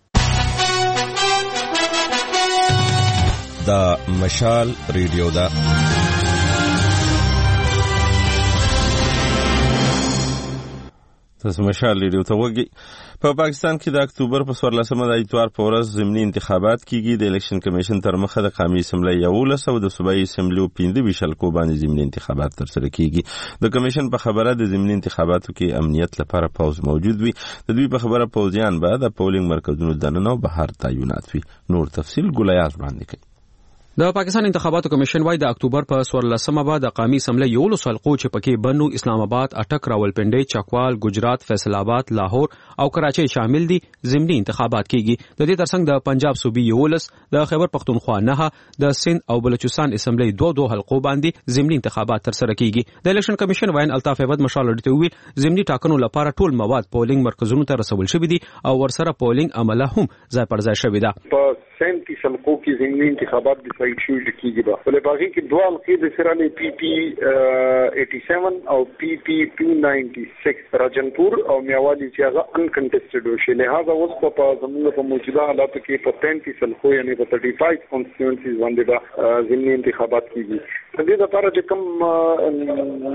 دا مشال ریډیو ده. تاسو مشال ریډیو ته وګورئ. په پاکستان کې د اکتوبر په څوارلسمه د اتوار په ورځ ضمني انتخابات کیږي. د الیکشن کمیشن تر مخه د قومي اسمبلی یولس او د صوبایي اسمبلیو پنځه ویشت حلقو باندې ضمني انتخابات ترسره کیږي. د کمیشن په خبره د ضمني انتخاباتو کې امنیت لپاره پوز موجود وي. د دوی په خبره پوزیان به د پولینګ مرکزونو دننه او بهر تعینات وي. نور تفصیل ګولیاز وړاندې کوي. د پاکستان انتخاباتو کمیشن وايي د اکتوبر په څوارلسمه به د قومي اسمبلی یولس حلقو چې پکې بنو، اسلام آباد، اټک، راولپنډي، چکوال، ګجرات، فیصل آباد، لاهور او کراچۍ شامل دي ضمني انتخابات کیږي. د دې ترڅنګ د پنجاب صوبې یولس، د خیبر پختونخوا نه، د سند او بلوچستان اسمبلی دوه دوه حلقو باندې ضمني انتخابات تر سره کیږي. د الیکشن کمیشن وایي الطاف احمد مشال ډیټ ویل ضمني ټاکنو لپاره ټول مواد پولینګ مرکزونو ته رسول شوی دي او ورسره پولینګ عمله هم ځای پر ځای شوی ده. په سینتیس حلقو کې ضمني انتخابات ډیسایډ شوي کیږي. به ولې باقي کې دوه حلقې د سرانه پی پی سمانوي او پی پی دوه سوه شپږ راجنپور او میاوالی چې هغه ان کنټیسټډ وشي. لہذا اوس په زموږ په موجوده حالاتو کې په پینتیس حلقو یعنی په پینتیس کانسټیټوئنسیز باندې به ضمني انتخابات کیږي. د دې لپاره چې کوم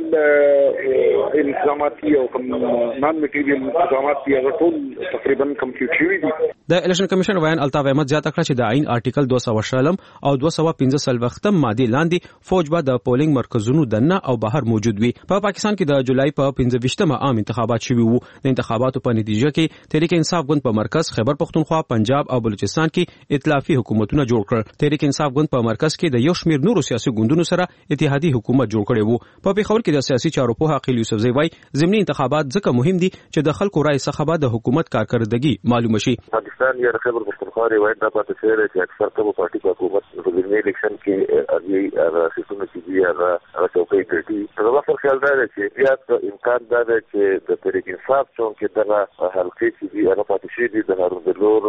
میټیریل انتظاماتي او کوم نان میټیریل انتظامات دي هغه ټول تقریبا کمپلیټ شوي دي. د الیکشن کمیشن وایي الطاف احمد زیاته کړه چې د آئین آرټیکل دوه سوه شلم او دوه سوه پنځه څلوېښتم ماده لاندې فوج به د پولینګ مرکزونو دننه او بهر موجود وي. په پا پاکستان کې د جولای په پنځه ویشتمه عام انتخابات شوي وو. د انتخاباتو په نتیجه کې تحریک انصاف ګوند په مرکز، خیبر پختونخوا، پنجاب او بلوچستان کې ائتلافي حکومتونه جوړ کړل. تحریک انصاف ګوند په مرکز کې د یو شمېر نورو سیاسي ګوندونو سره اتحادي حکومت جوړ کړی وو. په پیښور کې د سیاسي چارو پوه عقیل یوسفزی وایي ضمني انتخابات ځکه مهم دي چې د خلکو رائے څخه به د حکومت کارکردګي معلومه شي. پاکستان یا خیبر پختونخوا روایت دا پاتې شوی چې اکثر کومه پارټي په حکومت په ضمني الیکشن کې اږي هغه سیستم چې دی هغه چوکۍ ګټي. نو په خیال دا چې بیا امکان دا دی چې د تحریک انصاف چون کې دغه حلقې چې دی هغه پاتې شوی دي د هارون بلور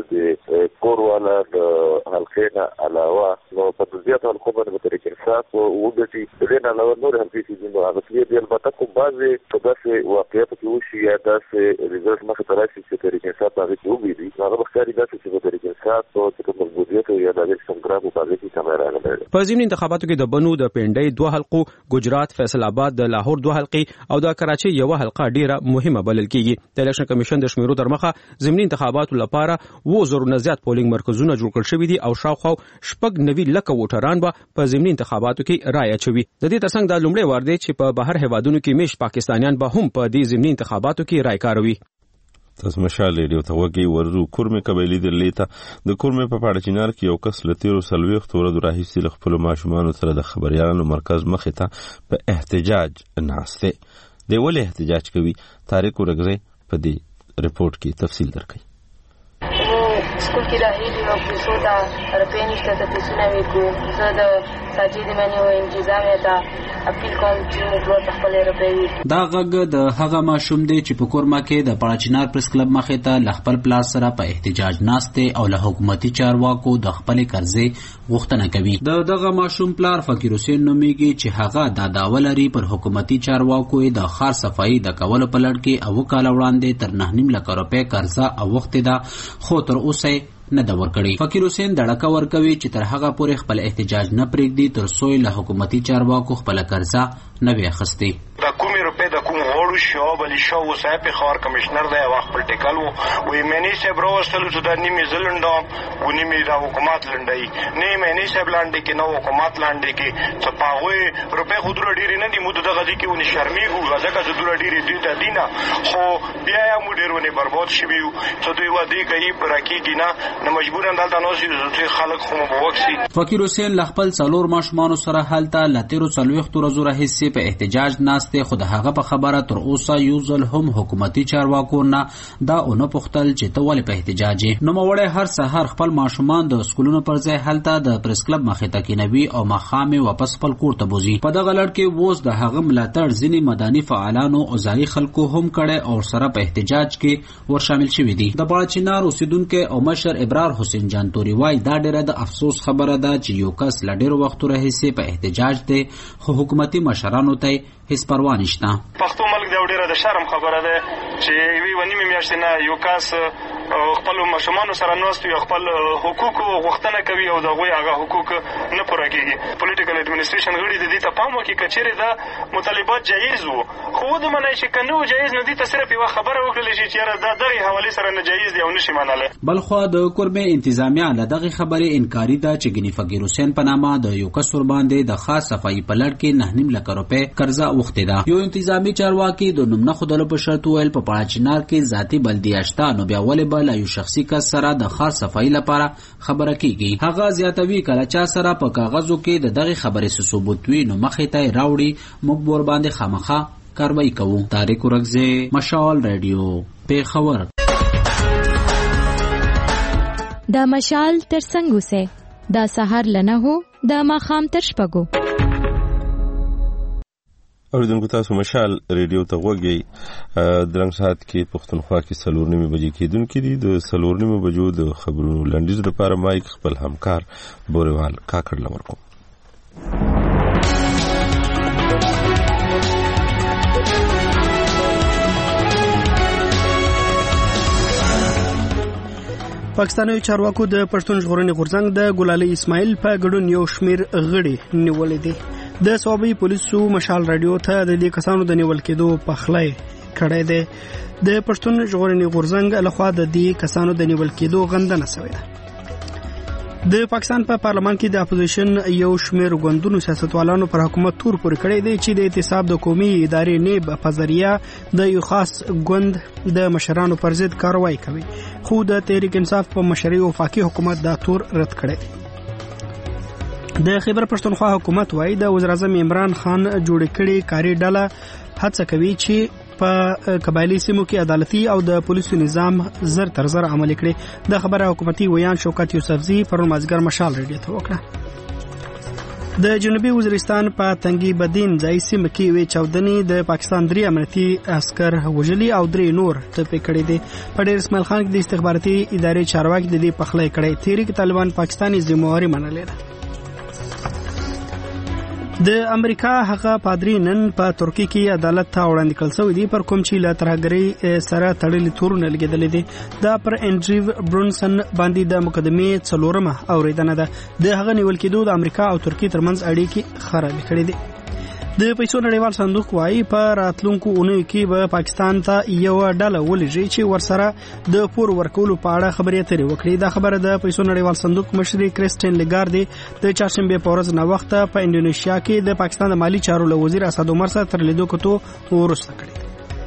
د کور والا د حلقې نه علاوه نو په زیات حلقو باندې تحریک انصاف وګټي. د دې نه علاوه نور حلقې چې دي نو هغه کې البته کوم بعضې په داسې واقعیت کې وشي یا داسې ریزلټ مخې ته راشي چې تحریک انصاف هغه کې وګړي هغه به ښکاري داسې چې تحریک انصاف چې کوم مضبوطیت یا د الیکشن ګرام په هغه کې کمه راغلی. په ضمني انتخاباتو کې د بنو، د پنډۍ دوه حلقو، ګجرات، فیصل آباد، د لاهور دوه حلقې او د کراچۍ یو حلقه ډیره مهمه بلل کیږي. د الیکشن کمیشن د شمیرو تر مخه ضمني انتخاباتو لپاره اووه زره نه زیات پولینګ مرکزونه جوړ کړل شوي دي او شاوخوا شپږ نوي لکه ووټران به په ضمني انتخاباتو کې رایه اچوي. د دې ترڅنګ دا لومړی وار دی چې په بهر هیوادونو کې میشت پاکستانیان به هم په دې ضمني انتخاباتو کې رایه کاروي. تاسو مشال ریډیو ته وګورئ. ورزو کورمه قبایلی د لیتا د کورمه په پاړه چینار کې یو کس لتیرو سلويخت ورځ راهیسي له خپل ماشومان سره د خبريالانو مرکز مخې ته په احتجاج ناشته دی. ولې احتجاج کوي؟ طارق ورغزي په دې رپورت کې تفصیل درکړي. سکول کې راهیلی او پیسو ته روپۍ نشته ته پیسونه وکړو. زه د ساجد منی او انتظامیه ته اپیل کوم چې موږ ورته خپلې روپۍ وکړو. دا غږ د هغه ماشوم دی چې په کورما کې د پاړچینار پریس کلب مخې ته له خپل پلار سره په احتجاج ناسته او له حکومتي چارواکو د خپلې قرضې غوښتنه کوي. د دغه ماشوم پلار فقیر حسین نومیږي چې هغه د داوا لري پر حکومتي چارواکو د ښار صفایي د کولو په لړ کې اوه کاله وړاندې تر نهه نیم لکه روپۍ قرضه اوښتې ده خو تر اوسه نه دا ورکړي. فقیر حسین دړکه ورکوي چې تر هغه پورې خپل احتجاج نه پرېږدي تر څو له حکومتي چارواکو خپل قرضه نه وي اخیستې. د کومې روپۍ د کوم غوړو شعب علي شاه وصایب خبر کمشنر دی او خپل ټیکل وو وی مینی صاحب راوستلو چې د نیمه زلندام و نیمه د حکومت لنډي نه مینی صاحب لاندې کې نو حکومت لاندې کې څه پاوې روپۍ خو دره ډیرې نه دي مو دغه ځکه ونی شرمېږو ځکه چې دره ډیرې دي ته دینه خو بیا یې مو ډیر ونی برباد شوي چې دوی ودی کوي پر کې دینه نه مجبور اندال تاسو چې خلک خو مو وکسي. فقیر حسین ل خپل څلور ماشومان سره حالت لتیرو څلويخت ورځو راهیسې په احتجاج ناسته خو د هغه په خبره تر اوسه یو ځل هم حکومتي چارواکو نه دا اونو پختل چې ته ولې په احتجاج نو موړې هر سحر خپل ماشومان د سکولونو پر ځای حالت د پریس کلب مخې ته کینوي او مخامه واپس خپل کور ته بوزي. په دغه لړ کې ووس د هغه ملاتړ ځینی مدني فعالانو او ځای خلکو هم کړي او سره په احتجاج کې ور شامل شوي دي. د باچینار اوسیدونکو او مشر ابرار حسین جانتوري وای دا ډیره د افسوس خبره ده چې یو کس لډیر وخت راهیسې په احتجاج دی خو حکومتي مشرانو ته هیڅ پروا نشته. پښتو ملک د ډیره د شرم خبره ده چې وی ونی میاشتې نه یو کس خپل ماشومان سره نوست یو خپل حقوق غوښتنه کوي او دغه هغه حقوق نه پوره کیږي. پولیټیکل اډمنستریشن غړي د دې ته پام وکړي کچېره دا مطالبات جایز وو خو د منای چې کنه جایز نه دي ته صرف یو خبره وکړل شي چې دا دغه حواله سره نه جایز دی او نشي مناله. بلخو د کورمه انتظامیه له دغه خبره انکاری ده چې غنی فقیر حسین په نامه د یو کس ور باندې د خاص صفای په لړ کې نه نیم لک روپے قرضه وخته ده. یو انتظامی چارواکي د نومنه خدای په شرط ویل په پاړچینار کې ذاتی بلدیاشته نو بیا ولې به له یو شخصي کس سره د ښار صفایي لپاره خبره کیږي. هغه زیاتوي کله چا سره په کاغذو کې د دغه خبرې ثبوت وي نو مخې ته راوړي موږ ور باندې خامخا کاروایی کوو. طارق ورکزی، مشال رادیو، پیښور. دا مشال تر څنګه سه دا سحر لنه هو دا ماخام تر شپږو. اوریدونکو تاسو مشال ریډیو ته غوږی. درنګ ساعت کې پښتونخوا کې څلور نیمې بجې کېدونکې دي. د څلور نیمې بجو د خبرونو لنډیز لپاره مایک خپل همکار بوریوال کاکړ له ورکوم. پاکستاني چارواکو د پښتون ژغورنې غورځنګ د ګلالي اسماعیل په ګډون یو شمیر غړي نیولې دي. د صوبې پولیسو مشال رادیو ته د دې کسانو د نیول کېدو پخلی کړی دی. د پښتون ژغورنې غورځنګ لخوا د دې کسانو د نیول کېدو غندنه شوې ده. د پاکستان په پارلمان کې د اپوزیشن یو شمیر ګوندونو سیاستوالانو پر حکومت تور پورې کړی دی چې د احتساب د قومي ادارې نیب په ذریعہ د یو خاص ګوند د مشرانو پر ضد کاروایی کوي، خو د تحریک انصاف په مشرۍ وفاقي حکومت دا تور رد کړی دی. د خیبر پښتونخوا حکومت وايي د وزیر اعظم عمران خان جوړ کړي کاري ډله هڅه کوي چې په قبایلی سیمو کې عدالتي او د پولیسو نظام زر تر زر عملي کړي. د خبره حکومتي ویان شوکت یوسفزي پر مازګر مشال ریډیو ته وکړه. د جنوبي وزیرستان په تنګي بدین ځای سیمه کې وی چودنې د پاکستان درې امنیتي عسكر وژلي او درې نور ټپي کړي دي. په ډیر اسماعیل خان کې د استخباراتي ادارې چارواکي د دې پخلی کړي. تحریک طالبان پاکستاني ذمہواری منلې ده. د امریکا هغه پادری نن په ترکی کې عدالت ته وړاندې کړل شوی دی پر کوم چې له ترهګرۍ سره تړلي تورونه لګېدلې دي. دا پر انډریو برونسن باندې د مقدمې څلورمه اوریدنه ده. د هغه نیول کېدو د امریکا او ترکی ترمنځ اړیکې خرابې کړې دي. د پیسو نړیوال صندوق وايي په راتلونکو اونیو کې به پاکستان ته یو ډله ولېږي چې ورسره د پور ورکولو په اړه خبرې اترې وکړي. دا خبره د پیسو نړیوال صندوق مشري کریسټین لګاردي د چهارشنبه په ورځ نه وخت په انډونیشیا کې د پاکستان د مالی چارو له وزیر اسد عمر سره تر لیدو کتو ورسته کړې.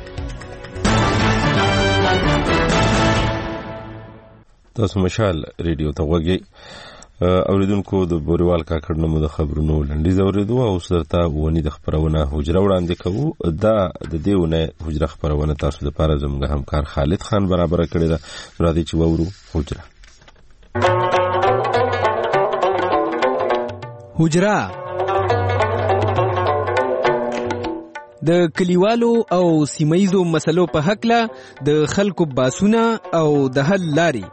تاسو مشال ریډیو ته غوږی. اوریدونکو د بوریوال کاکړ نمو د خبرونو لنډیز اوریدو او سرته ونی د خبرونه حجره وړاندې کوو. دا د دې ونه حجره خبرونه تاسو لپاره زموږ همکار خالد خان برابر کړی دا راځي چې وورو حجره. حجره د کلیوالو او سیمایزو مسلو په حق له د خلکو باسونه او د حل لاري.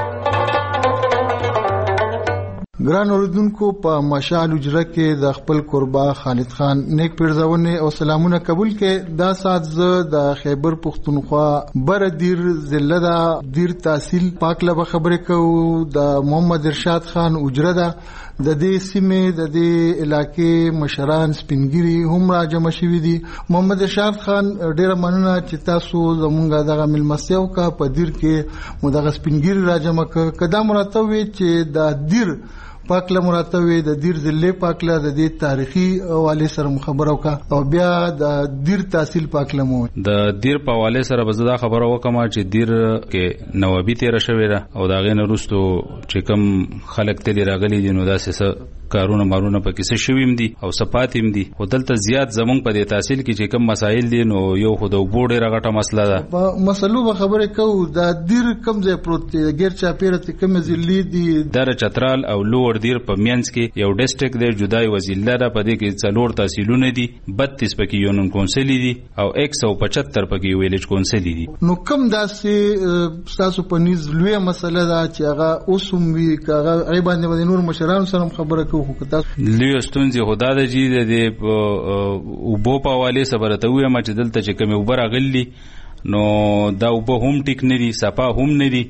ګران اوریدونکو په مشال حجره کې د خپل قربا خالد خان نیک پیرزونه او سلامونه قبول کې. دا سات ز د خیبر پښتونخوا بر دیر ضلع دا دیر تحصیل پاک له خبره کو. د محمد ارشاد خان حجره دا د دې سیمې د دې علاقې مشران سپینګری هم راجمع شوي دي. محمد ارشاد خان ډیره مننه چې تاسو زمونږ دغه ملمستیاو کا په دیر کې مو دغه سپینګری راجمع ک. کدا مراتب چې د دیر پاکله مراتبه د دیر ضلع پاکله د دې تاریخي حواله سره خبرو کا او بیا د دیر تحصیل پاکله مو د دیر په حواله سره بزدا خبرو وکم چې دیر کې نوابی تیر شوی را او دا غین وروستو چې کم خلک ته راغلي دي نو داسې کارونه مارونه پکې څه شویم دي او صفاتیم دي. او دلته زیات زمونږ په دې تحصیل کې چې کم مسایل دي نو یو خو د بورډ راغټه مسله ده. په مسلو به خبره کوو د دیر کم ځای پروت دی غیر چا پیرته کم ضلع دي. در چترال او لوړ دیر په مینس کې یو ډیسټریکټ دی جدای وزیله ده. په دې کې څلور تحصیلونه دي، بتیس پکې یونین کونسل دي او ایک سو پچهتر پکې ویلیج کونسل دي. نو کم داسې تاسو په نيز لوی مسله ده چې هغه اوسم وی کاغه ای باندې نور مشران سره خبره کوو. لیو ستونزې خدا د جی د او بو په حواله سره ته ویم چې دلته چې کوم وبره غلی نو دا وب هم ټیک نه دي، صفا هم نه دي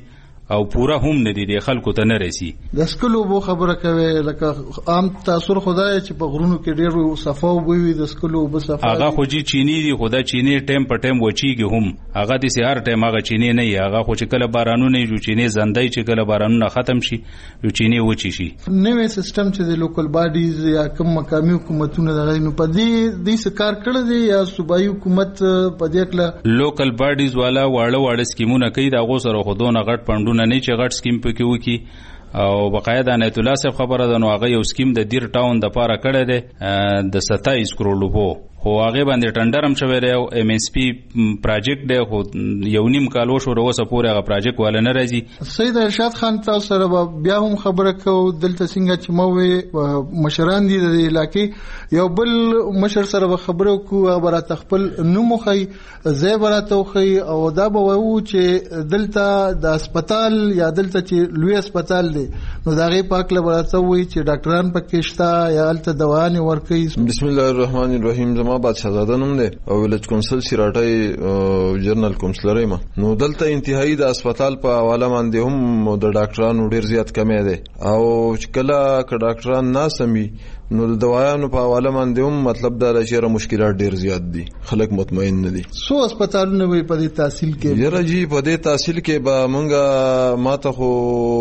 او پورا هم نه دي خلکو ته نه رسي. د سکلو بو خبره کوي لکه عام تاثیر خدای چې په غرونو کې ډېر صفاو بوي د سکلو بو صفا هغه خو جی چینی دي خدای چینی ټیم په ټیم وچیږي هم هغه د سي هر ټیم هغه چینی نه هغه خو چې کله بارانونه جو چینی زندای چې کله بارانونه ختم شي جو چینی وچی شي. نوې سیستم چې د لوکل باډیز یا کوم مقامي حکومتونه دغه نو په دې د سکار کړل دي یا صوبایي حکومت په دې کله لوکل باډیز والا واړه واړه سکیمونه کوي دا غو سره خودونه غټ پندونه نه چې غټ سکیم پکې وکي او بقاعده نایت الله صاحب خبره ده نو هغه یو سکیم د دیر ټاون د پاره کړی دی د ستایس کروڑ روپو خو هغه باندې ټندر هم شوی دی او ایم اس پی پروجیکټ دی خو یو نیم کال وشو وروسته پورې هغه پروجیکټ والا نه راځي. سید ارشاد خان تاسو سره بیا هم خبره کو دلته څنګه چې مو مشران دي د علاقې یو بل مشر سره خبرو کو برات خپل نوم خي زیبرات خي او دا به وو چې دلته د هسپتال یا دلته چې لوی هسپتال دی نو دا غي پاک له برات وي چې ډاکټران پکې شته یا الته دوايانې ورکوي. بسم الله الرحمن الرحیم. زما بادشاہزاده نوم دی او ویلج کونسل سیراټای جرنل کونسلر یم. نو دلته انتهایی د هسپتال په حواله باندې هم د ډاکټرانو ډیر زیات کمی دی او کله ک ډاکټران ناسمي نو د دوايانو په حواله باندې هم مطلب دا چې را مشکلات ډیر زیات دي خلک مطمئن نه دي. سو هسپتالونه وي په دې تحصیل کې یره جی په دې تحصیل کې به مونږه ماته خو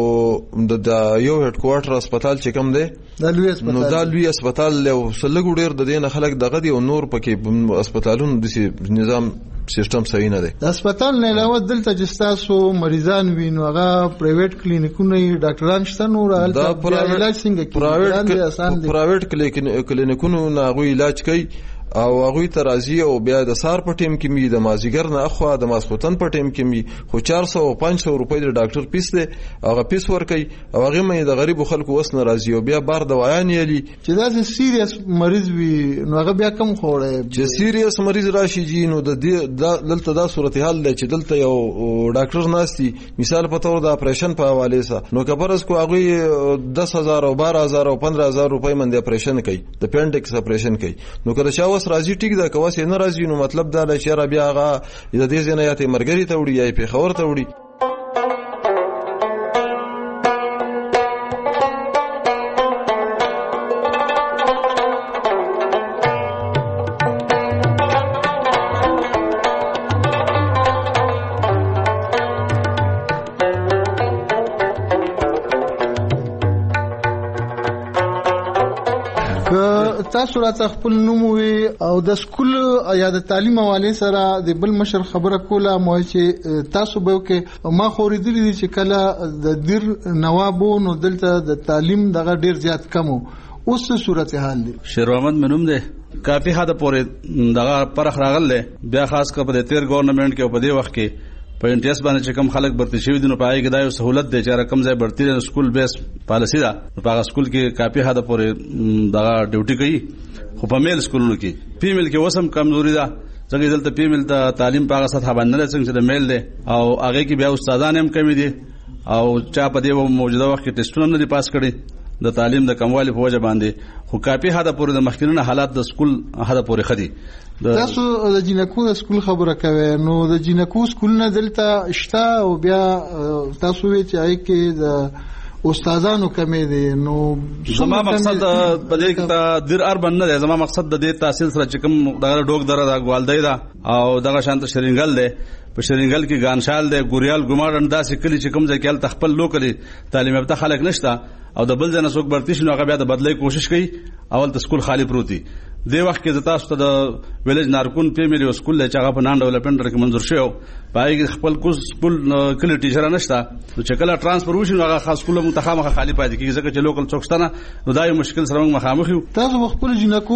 د یو هډ کوارټر هسپتال چې کوم دی د لوی هسپتال نو دا لوی هسپتال له سلګ ډیر د دې نه خلک دغه دی او نور پکې هسپتالونو د نظام سیستم صحیح نه دی. د هسپتال نه علاوه دلته چې تاسو مریضان وینو هغه پرایویټ کلینیکونه ډاکټران شته نور هلته علاج څنګه کوي؟ پرایویټ کلینیکونو نه غوي علاج کوي او هغه ته راځي او بیا د سار په ټیم کې می د مازیګر نه اخوا د ماسخوتن په ټیم کې می خو چار سو او پنځه سو روپۍ د ډاکټر پیس دی هغه پیس ورکي او هغه مې د غریب خلکو وس نه راځي او بیا بار دوايان یلی چې دا سیریس مریض وي نو هغه بیا کم خوړی چې سیریس مریض راشي جی نو د دلته دا صورتحال دی چې دلته یو ډاکټر ناشتي مثال په تور د اپریشن په حواله سره نو کبرس کو هغه دس هزار او بارہ هزار او پندرہ هزار روپۍ باندې اپریشن کوي د پینډکس اپریشن کوي نو کله شاو راځي ټیک دا کوس نه راځي نو مطلب دا چې را بیا هغه د دې ځنایات مرګري ته وړي یا په خبر ته وړي. تاسو راته خپل نوم وي او د سکول یا د تعلیم حواله سره د بل مشر خبره کوله مو چې تاسو به کې ما خوریدلی دي چې کله د دیر نوابو نو دلته د تعلیم دغه ډیر زیات کمو اوس څه صورتحال دي؟ شیر احمد منوم دی کافي حد پورې دغه پرخ راغل بیا خاص کر په تیر گورنمنت کې په دې وخت کې په انټیس باندې چې کم خلک برتی شوی دي نو پای کې دا یو سہولت دی چې رقم ځای برتی د سکول بیس پالیسی دا په هغه سکول کې کافي حد پورې دغه ډیوټي کوي خو په میل سکولونو کې فیمیل کې وسم کمزوري ده ځکه دلته فیمیل ته تعلیم په هغه سطح باندې نه څنګه چې د میل دی او هغه کې بیا استادان هم کمی دي او چا په دې موجوده وخت کې ټیسټونه نه دي پاس کړي د تعلیم د کموالي په وجه باندې خو کافي حد پورې د مخکینه حالات د سکول حد پورې خدي. تاسو د جینکو د سکول خبره کوي نو د جینکو سکول نه دلته شته او بیا تاسو وی چې آی کې د استادانو کمی دي نو زما مقصد په دې کې د دیر اربن نه زما مقصد د دې تحصیل سره چې کوم دغه ډوګ دره د ګوالدای دا او دغه شانت شرینګل دی په شرینګل کې ګانشال دی ګوریال ګماړن داسې کلی چې کوم ځای کې تخپل لوکلي تعلیم یافته خلک نشته او د بل ځای نه څوک برتی شنو هغه بیا د بدلای کوشش کوي اول د سکول خالی پروتي د وخت کې تاسو ته د ویلج نارکون پریمری سکول چې هغه په نان ډیولپمنٹ کې منظور شوی پای کې خپل سکول کلی ټیچر نشته نو چې کله ترانسفر وشي نو هغه خاص سکول متخامخه خالی پاتې کیږي ځکه چې لوکل څوک شته نو دا یو مشکل سره موږ مخامخ یو. تاسو خپل جنکو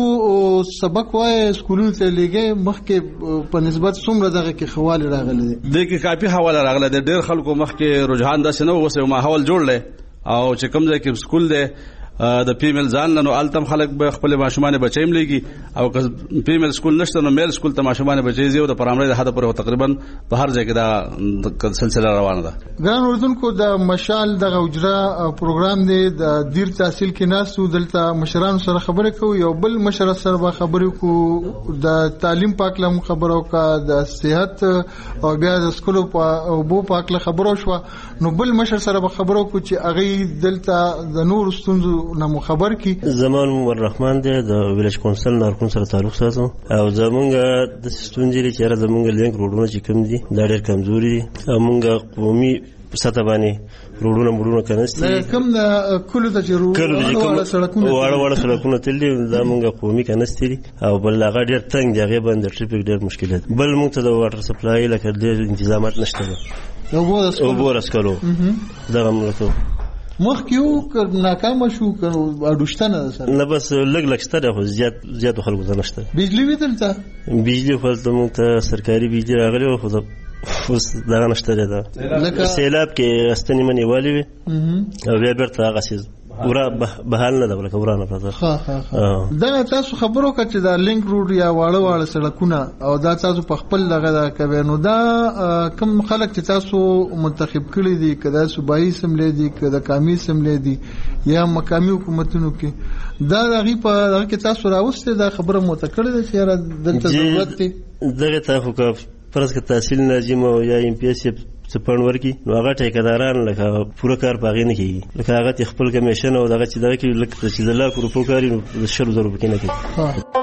سبق وای سکولونو ته لګي مخکې په نسبت څومره دغه کې خواله راغلي دي د کې کافي حواله راغله د ډېر خلکو مخکې رجحان داسې نه وسه ماحول جوړل او چې کوم ځای کې سکول دی د فیمیل ځان نو التم خلک به خپل ماشومان بچیم لګي او که فیمیل سکول نشته نو میل سکول ته ماشومان بچي زیو د پرامرۍ د حد پورې تقریبا په هر ځای کې دا سلسله روانه ده. ګران اوریدونکو د مشال د اجرا پروګرام دی د دیر تحصیل کې ناسو دلته مشرانو سره خبرې کوي یو بل مشر سره به خبرې کو د تعلیم پاکله خبرو کا د صحت او بیا د سکول او بو پاکله خبرو شو نو بل مشر سره به خبرو کو چې اغه دلته د نور ستونزو نه خبر کی. زمان عمر رحمان دی د ویلیج کونسل نارکون سره تعلق ساتو او زمونږ د ستونزې چې را زمونږ لینک روډونه چې کوم دي دا ډېر کمزوري دي او مونږ قومي ساته باندې روډونه مړونه کنيستي کوم د کلو ته چیرو واړه سړکونه واړه واړه سړکونه تل دي دا مونږه قومي کنيستي دي او بل هغه ډېر تنگ دی هغه باندې ټریفیک ډېر مشکل دی بل مونږ ته د واټر سپلای لکه ډېر تنظیمات نشته ده او بو راسکلو دا مونږ مخ کیو ناکام شو اډوشتنه سره نه بس لګ لګشته خو زیات زیات خلکو ته نشته بجلی ویدل ته بجلی خو مونږ ته سرکاري بجلی راغلی خو اوس دا نشته ده لکه سیلاب کې استنی منی والی وي او بیا برته هغه سیز ورا بهال نه ده ولکه ورانه پته ها ها ها دا تاسو خبرو کچ دا لینک روډ یا واړه واړه سړکونه او دا تاسو په خپل دغه کوي نو دا کم خلک چې تاسو منتخب کړی دي کدا صوبایي سملې دي کدا قومي سملې دي یا مقامي حکومتونو کې دا دغه په دغه کې تاسو راوسته دا خبره متکړه ده چې دلته ضرورت دي دغه تاسو فرض کې تحصیل ناظم او یا ایم پی ایس سپړن ورکی نو هغه ټیکداران لکه پوره کار پاغې نه کیږي لکه هغه خپل کمیشن او دغه چې دغه کې لکه چې د لاکو روپو کاری نو شل زره روپۍ نه کوي.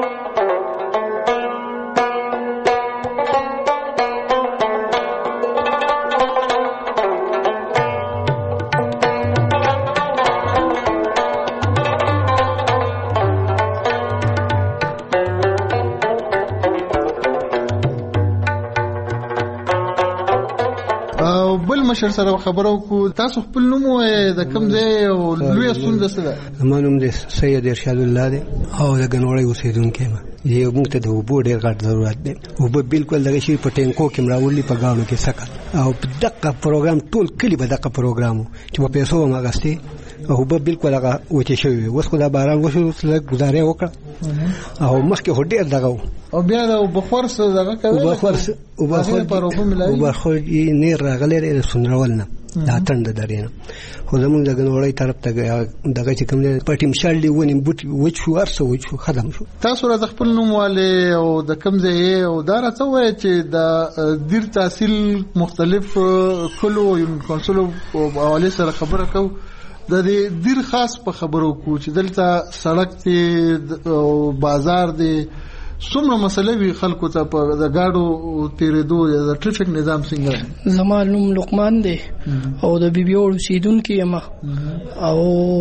مشر سره خبرو کو تاسو خپل نوم د کوم ځای او لوی ستونزه سره زمونږ د سید ارشاد الله دی او د غنوړی اوسیدونکو ما یو موږ ته د وبو ډیر غټ ضرورت دی او به بالکل دغه شی په ټینکو کې مراولي په غاړو کې سکل او دغه پروګرام ټول کلی به دغه پروګرام چې په پیسو ماغستي او به بالکل هغه وچه شوی اوس خو دا باران وشو لږ گزارې وکړه او مخکې هډیر دغه او بیا د بخور سره دغه کوي بخور او بخور او بخور یې نه راغلی لري سنرول نه دا تند درینه خو زمونږ د غنوړی طرف ته دغه چې کوم پټیم شال دی ونی بوت وچو ارسو وچو ختم شو. تاسو را خپل نوم والے او د کوم ځای او دا راته وای چې د دیر تحصیل مختلف کلو یو کونسل او حواله سره خبره کو د دې ډیر خاص په خبرو کو چې دلته سړک ته او بازار دی څومره مسلې وی خلکو ته په د گاډو تیرېدو د ټریفیک نظام څنګه. زما نوم لقمان دی او د بیبي اوسیدونکو یم او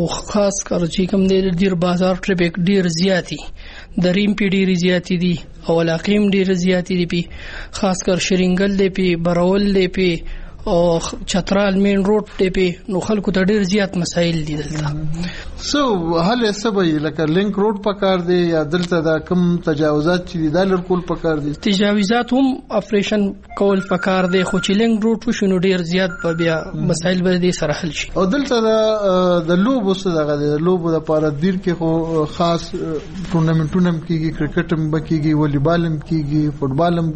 خاص کر چې کوم دی د دیر بازار ټریفیک ډیر زیاتی د ریم پی ډیر زیاتی دي او علاقیم ډیر زیاتی دي په خاص کر شرینګل دی په برول دی په او چترال مین روډ ته په نو خلکو ته ډیر زیات مسایل دي دلته. سو هله سبې لکه لینک روډ پکار دی یا دلته دا کم تجاوزات چې د لر کول پکار دي تجاوزات هم اپریشن کول پکار دی خو چې لینک روډ وشنو ډیر زیات په بیا مسایل به دي سره حل شي. او دلته د لوبو سره د لوبو د پاره دیر کې خو خاص ټورنمنټونه کیږي کرکټ هم بکیږي والیبال هم کیږي فوتبال هم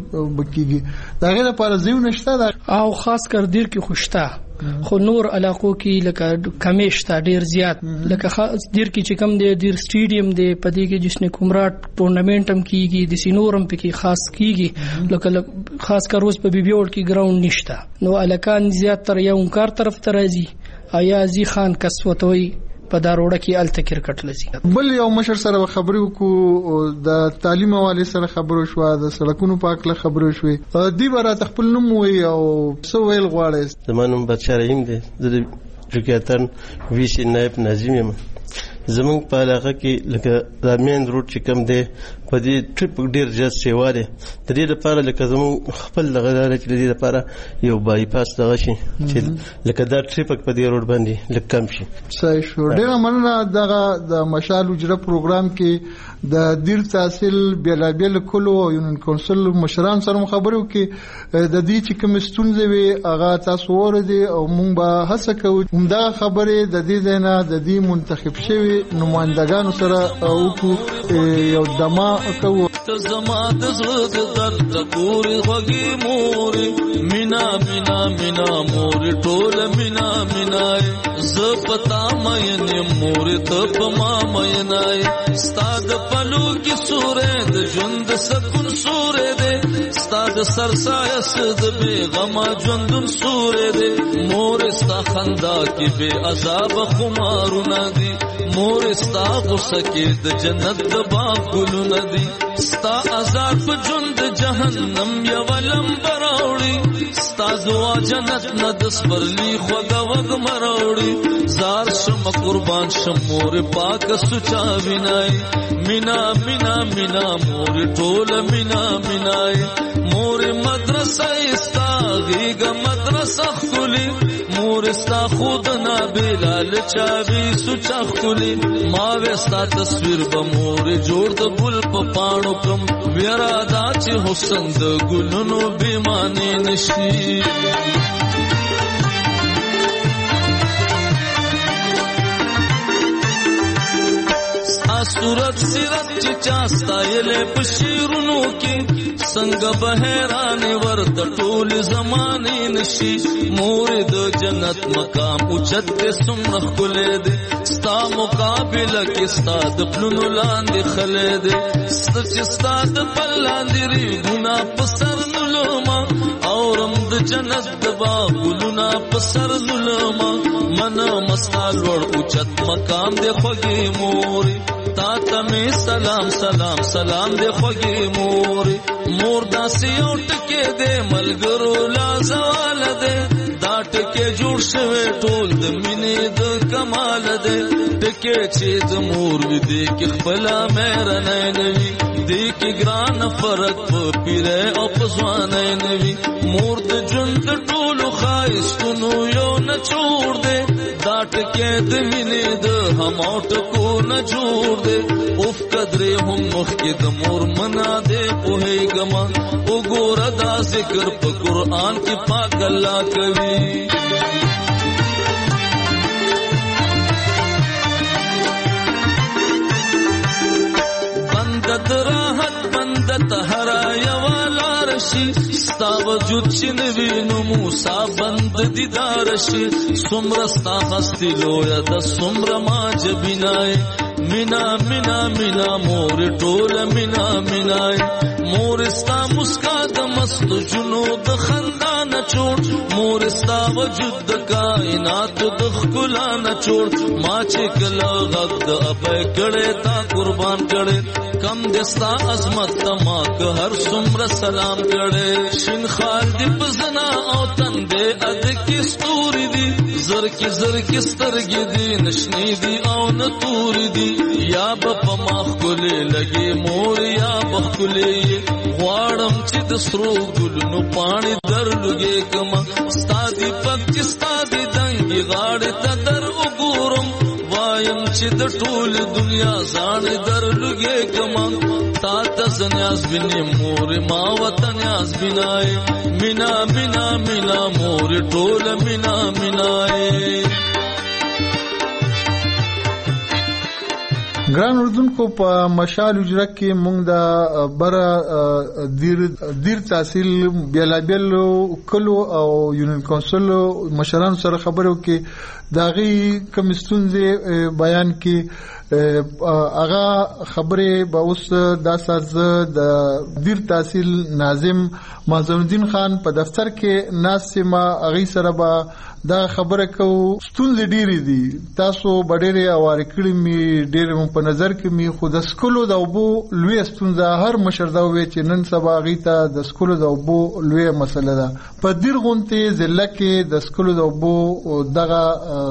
بکیږي دا غیر لپاره زیو نشته او خاص دیر کې خوشته خو نور علاقو کې لکه کمیشته ډیر زیات لکه خاص دیر کې چې کم دی دیر سټیډیم دی پدې کې جسنه کومرات ټورنمنت هم کیږي د سینورم پکې خاص کیږي لکه خاص کر روز په بي بي اور کې ګراوند نشته نو الکان زیات تر یو انکار طرف ته راځي آیا زی خان کسوتوي په داروړه کې ال کرکټ لسی بل یو مشر سره خبرو کو د تعلیم حواله سره خبرو شو د سړکونو پاکله خبرو شو دی برات خپل نوم وي او سو ویل غواړي زمونږ بچا رحیم دی د ټریکاتن ویش نائب ناظم یم زمونږ په علاقه کې لکه د مین روډ چې کوم دی په دې ټریپ ډیر زیات سیوا دی. د دې لپاره لکه زموږ خپل دغه دا چې د دې لپاره یو بای پاس دغه شي چې لکه دا ټریپ په دې روډ باندې لږ کم شي. صحیح شو. ډیره مننه. دغه د مشال اجره پروګرام کې د دیر تحصیل بیلابیل کلو او یونین کونسل مشران سره خبرو کې د دې چې کوم ستونزې وي هغه تاسو ورته او مونږ به هڅه کوو همدا خبره د دې ځای د دې منتخب شوی نمائندگانو سره وکړو یو دما کوو. زما د زړه د درد پورې خوږې مورې مینا مینا مینا مورې ټوله مینا مینای زه پتا مینې مورې ته په ما مینای ستا د پلو کې سورې د ژوند سکون سورې دې ستا د سرسایه د بې غمه ژوندون سورې دې مورې ستا خندا کې بې عذاب خمارونه دي مورې ستا غصه کې د جنت د باغ ګلونه دي ستا عذاب په ژوند جهنم یو لمبه راوړي ستا دعا جنت نه د سپرلي خوږه وږمه راوړي زار شم قربان شم مورې پاکه سوچا وینای مینا مینا مینا مورې ټوله مینا مینای مورې مدرسه ستا غېږه مدرسه ښکلي مورې ستا خود نه بلال چاوي سوچا ښکلي ما وې ستا تصویر به مورې جوړ د ګل په پاڼو کم ویرا دا چې حسن د ګلونو بیمانې نشي. صورت سیرت چې چاستا یلې په شیرونو کې څنګه بهران ورته ټول زمانه نشي مورې د جنت مقام اوچت دې څومره ښکلی دی ستا مقابله کې ستا د پلونو لاندې خلی دی ست چې ستا د پل لاندې ریګونه په سر نلومه اورم د جنت د باغونه په سر نلومه منم ستا لوړ اوچت مقام دې خوږې مورې تا ته مې سلام سلام سلام دې خوږې مورې مور داسې یو ټکې دې ملګرو لا زوال دې دا ټکې جوړ شوی ټول د مینې د کمال دې ټکې چې د مور وي دې کې خپله مهرنۍ نه وي دې کې ګران فرق په پیری او په ځوانۍ نه وي مور د ژوند د ټولو ښایستونو یو نچوړ دې دا ټکې د مینې د هماو ټکو نه جوړ دې اوف قدرې هم مخکې د مور منا دې پوهېږمه وګوره دا ذکر په قرآن کې پاک الله کوي. بنده د راحت بنده ته هره یوه لاره شي ستا وجود چې نه وي نو موسی بند دیداره شي څومره ستا هستي لویه ده څومره ما جبینای مینا مینا مینا مورې ټوله مینا مینای مورې ستا مسکا د مستو جنو د خندا نه چوړ مورې ستا وجود د کائناتو د ښکلا نه چوړ ما چې کله غږ د ابۍ کړی تا قربان کړی کم دې ستا عظمت ته ما که هر څومره سلام کړی شین خال دې په زنا او تندې اد کې ستوري دي زر کې زر کې سترګې دي نشنې دي او نه توري دي یا به په ما ښکلې لګې مور یا به ښکلې غواړم چې د سرو ګلونو پاڼې درلوږې کما ستا دې پک چې ستا دې دنګې غاړې ته در وګورم وایم چې د ټول دنیا ځانې درلوږې کما تا ته زنیاز بینې مورې ما وطن یاز بینای مینا مینا مینا مورې ټوله مینا مینای. ګران اردوونکو په مشال اجره کې موږ د بره دیر دیر تحصیل بیلابیل کلو او یونین کونسل مشرانو سره خبرو کې داغي کوم ستونزې بیان کې هغه خبره به اوس د ساز د دیر تحصیل ناظم معظم الدین خان په دفتر کې ناسمه اغي سره به دا خبره کو ستونزې ډېرې دي تاسو ډېرې اواره کړې می ډېرې په نظر کې می خو د سکولو د اوبو لوی ستونزه هر مشر دا وی چې نن سبا غي ته د سکولو د اوبو لوی مسله ده په دیر غونته ضلع کې د سکولو د اوبو دغه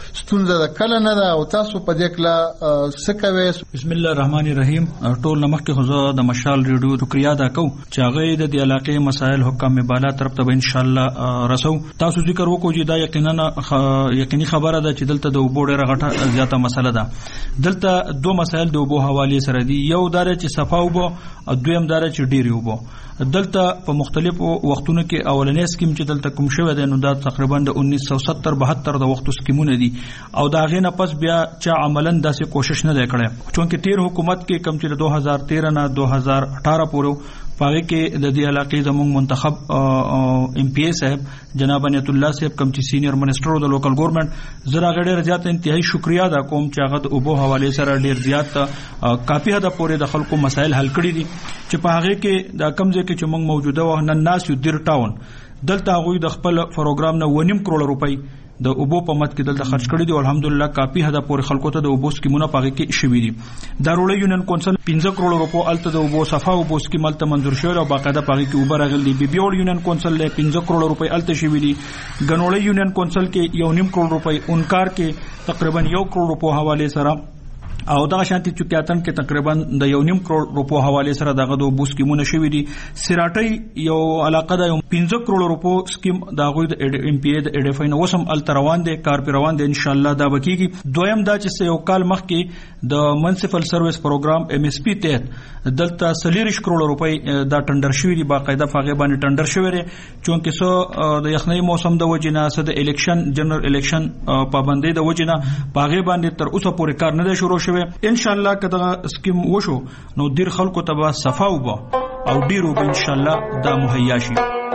ستونزه د کله نه ده او تاسو په دې کله څه کوي؟ بسم الله الرحمن الرحیم. ټول نمخ کې خو د مشال ریډیو شکریا ادا کوم چې هغه د دې علاقې مسائل حکام بالا طرف ته ان شاء الله رسو. تاسو ذکر وکړو چې دا یقینا یقیني خبره ده چې دلته د وبو ډېره غټه زیاته مسله ده. دلته دوه مسائل د وبو حواله سره دي. یو دار چې صفا وبو او دویم دار چې ډیر وبو. دلته په مختلفو وختونو کې اولنې سکیم چې دلته کوم شوی دی نو دا تقریبا د انیس سو ستر بهتر د وختو سکیمونه دي او دا غې نه پس بیا چې عملاً داسې کوشش نه دی کړی چونکه تیر حکومت کې کم چې دو هزار تیرہ نه دو هزار اٹھارہ پورې پاره کې د دې علاقې زموږ منتخب ایم پی ای صاحب جناب انیت الله صاحب کم چې سینیئر منسٹر د لوکل ګورنمنت زرا غډه زیات انتهایی شکریا دا کوم چې هغه د اوبو حواله سره ډیر زیات کافی حد پورې د خلکو مسائل حل کړي دي چې په هغه کې دا کم ځکه چې موږ موجوده وه نن ناس یو دیر ټاون دلته غوي د خپل پروګرام نه ونیم کروڑ روپۍ د اوبو په مت کې دلته خرج کړي دي او الحمدلله کافی حد پورې خلکو ته د اوبو سکیمونه پاږي کې شوي دي. دارول یونین کونسل پنځه کروڑ روپو الته د اوبو صفا اوبو سکیم الته منظور شوی او باقاعده پاږي کې اوبر راغلي. بي بي اول یونین کونسل له پنځه کروڑ روپۍ الته شوي دي. غنوړی یونین کونسل کې یو نیم کروڑ روپۍ اونکار کې تقریبا یو کروڑ روپو حواله سره او دا شانتي چوکیاتن کې تقریبا د یو نیم کروڑ روپو حواله سره دغه د اوبو سکیمونه شوي دي. سراټي یو علاقه د پنځه کروڑ روپو سکیم دا غوي د ایم پی ای د اډیفاین وسم ال روان دي کار پر روان دي ان شاء الله دا وکیږي. دویم دا چې یو کال مخکې د منسپل سرویس پروګرام ایم اس پی ته دلته سلیریش کروڑ روپۍ دا ټندر شوی دي باقاعده فغه باندې ټندر شوی دی چونکه سو د یخنۍ موسم د وجنه سره د الیکشن جنرال الیکشن پابندۍ د وجنه باغې باندې تر اوسه پورې کار نه شروع شوی. ان شاء الله کدا سکیم وشو نو ډیر خلکو ته صفا وبو او ډیرو ان شاء الله دا مهیا شي.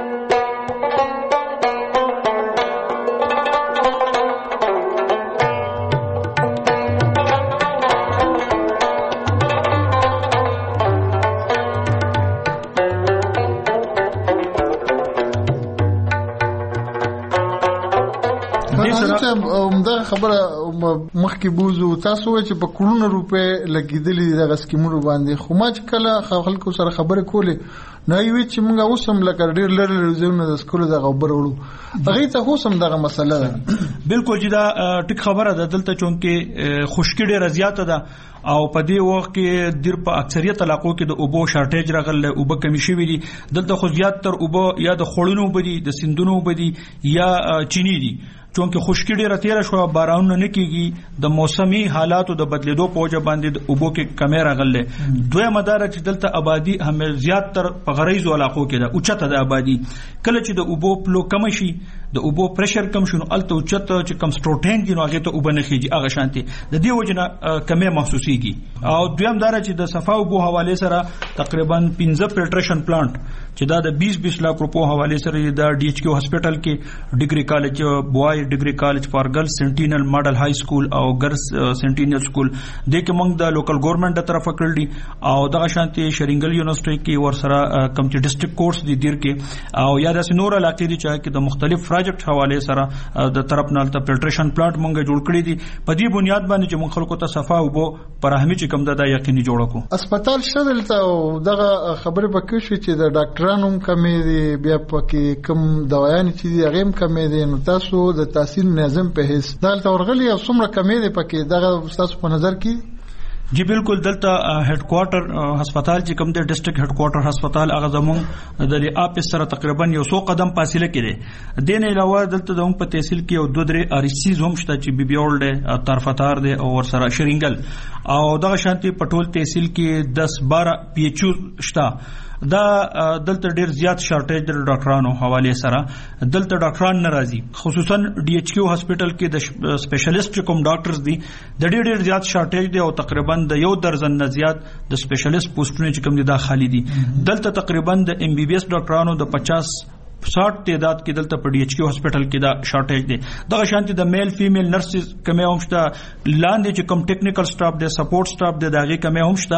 خبره مخکې بوزو تاسو چې په کروڑونو روپے لګیدلې د غسکیمونو باندې خو ما چې کله خلکو سره خبره کولې نه وی چې موږ اوسم لکه ډیر لري زونه د سکول د خبر وړو هغه ته اوسم دغه مسله ده. بالکل چې دا ټیک خبره ده دلته چونکه خشکی ډیره زیاته ده او په دې وخت کې ډیر په اکثریت علاقو کې د اوبو شارټیج راغله اوبه کمی شوې دي. دلته خو زیات تر اوبه یا د خړونو بدی د سندونو بدی یا چینی دي چونکه خشکی ډیره تیر شو باران نه کیږي د موسمي حالاتو د بدلیدو په وجه باندې د اوبو کې کمی راغله. دوه مدار چې دلته آبادی هم زیات تر په غریزو علاقو کې ده اوچته د آبادی کله چې د اوبو پلو کم شي د اوبو پریشر کم شونه الته اوچته چې کم سټروټین دي نو هغه ته اوبه نه خيږي هغه شانتي د دې وجنه کمی محسوسيږي. او دویم دار چې د صفا اوبو حواله سره تقریبا پنځه فلټریشن پلانټ چې دا د بیس بیس لک روپو حواله سره د ډي ایچ کیو هسپټل کې ډیګري کالج بوای ډیګري کالج فار ګرلز سنټینل ماډل های سکول او ګرلز سنټینل سکول د کې موږ د لوکل ګورنمنت د طرفه کړل دي او دغه شانتي شرینګل یونیورسيټي کې ور سره کم چې ډیسټریکټ کورس دي دیر کې او یا د نور علاقې دي چې د مختلف پروجیکټ حواله سره د طرف نه د فلټریشن پلانټ موږ جوړ کړی دي په دې بنیاد باندې چې موږ خلکو ته صفا او بو پرهمي چې کم ده یقیني جوړ کو. هسپتال شدلته دغه خبره پکې شو چې د ډاکټرانو کمې دي بیا پکې کم دوايان چې دي هغه کمې دي نو تاسو د تحصیل نظم په هیڅ دلته ورغلي او څومره کمې دي پکې دغه تاسو په نظر کې؟ جی بالکل دلته هډ کوارټر هسپتال چې کوم د ډیسټریکټ هډ کوارټر هسپتال هغه زموږ د اپس سره تقریبا یو څو قدم فاصله کې دی. دین علاوه دلته زموږ په تحصیل کې یو دوه درې ار سی زوم شته چې بي بي اول دی طرفدار دی او ور سره شرینګل او دغه شانتي پټول تحصیل کې دس بارہ پی ایچ او شته. دا دلته ډیر زیات شارټیج د ډاکټرانو حواله سره دلته ډاکټران ناراضي خصوصا ډي ایچ کیو هسپټل کې د سپیشلیست کوم ډاکټرز دي د ډیر ډیر زیات شارټیج دی او تقریبا د یو درزن نه زیات د سپیشلیست پوسټونه چې کوم دي دا خالی دي. دلته تقریبا د ام بي بي اس ډاکټرانو د پچاس ساٹھ تعداد کې دلته په ډي ایچ کیو هسپټل کې دا شارټیج دی. دغه شانتي د میل فیمیل نرسز کمه هم شته لاندې چې کوم ټیکنیکل سټاف دی سپورټ سټاف دی دغه کمه هم شته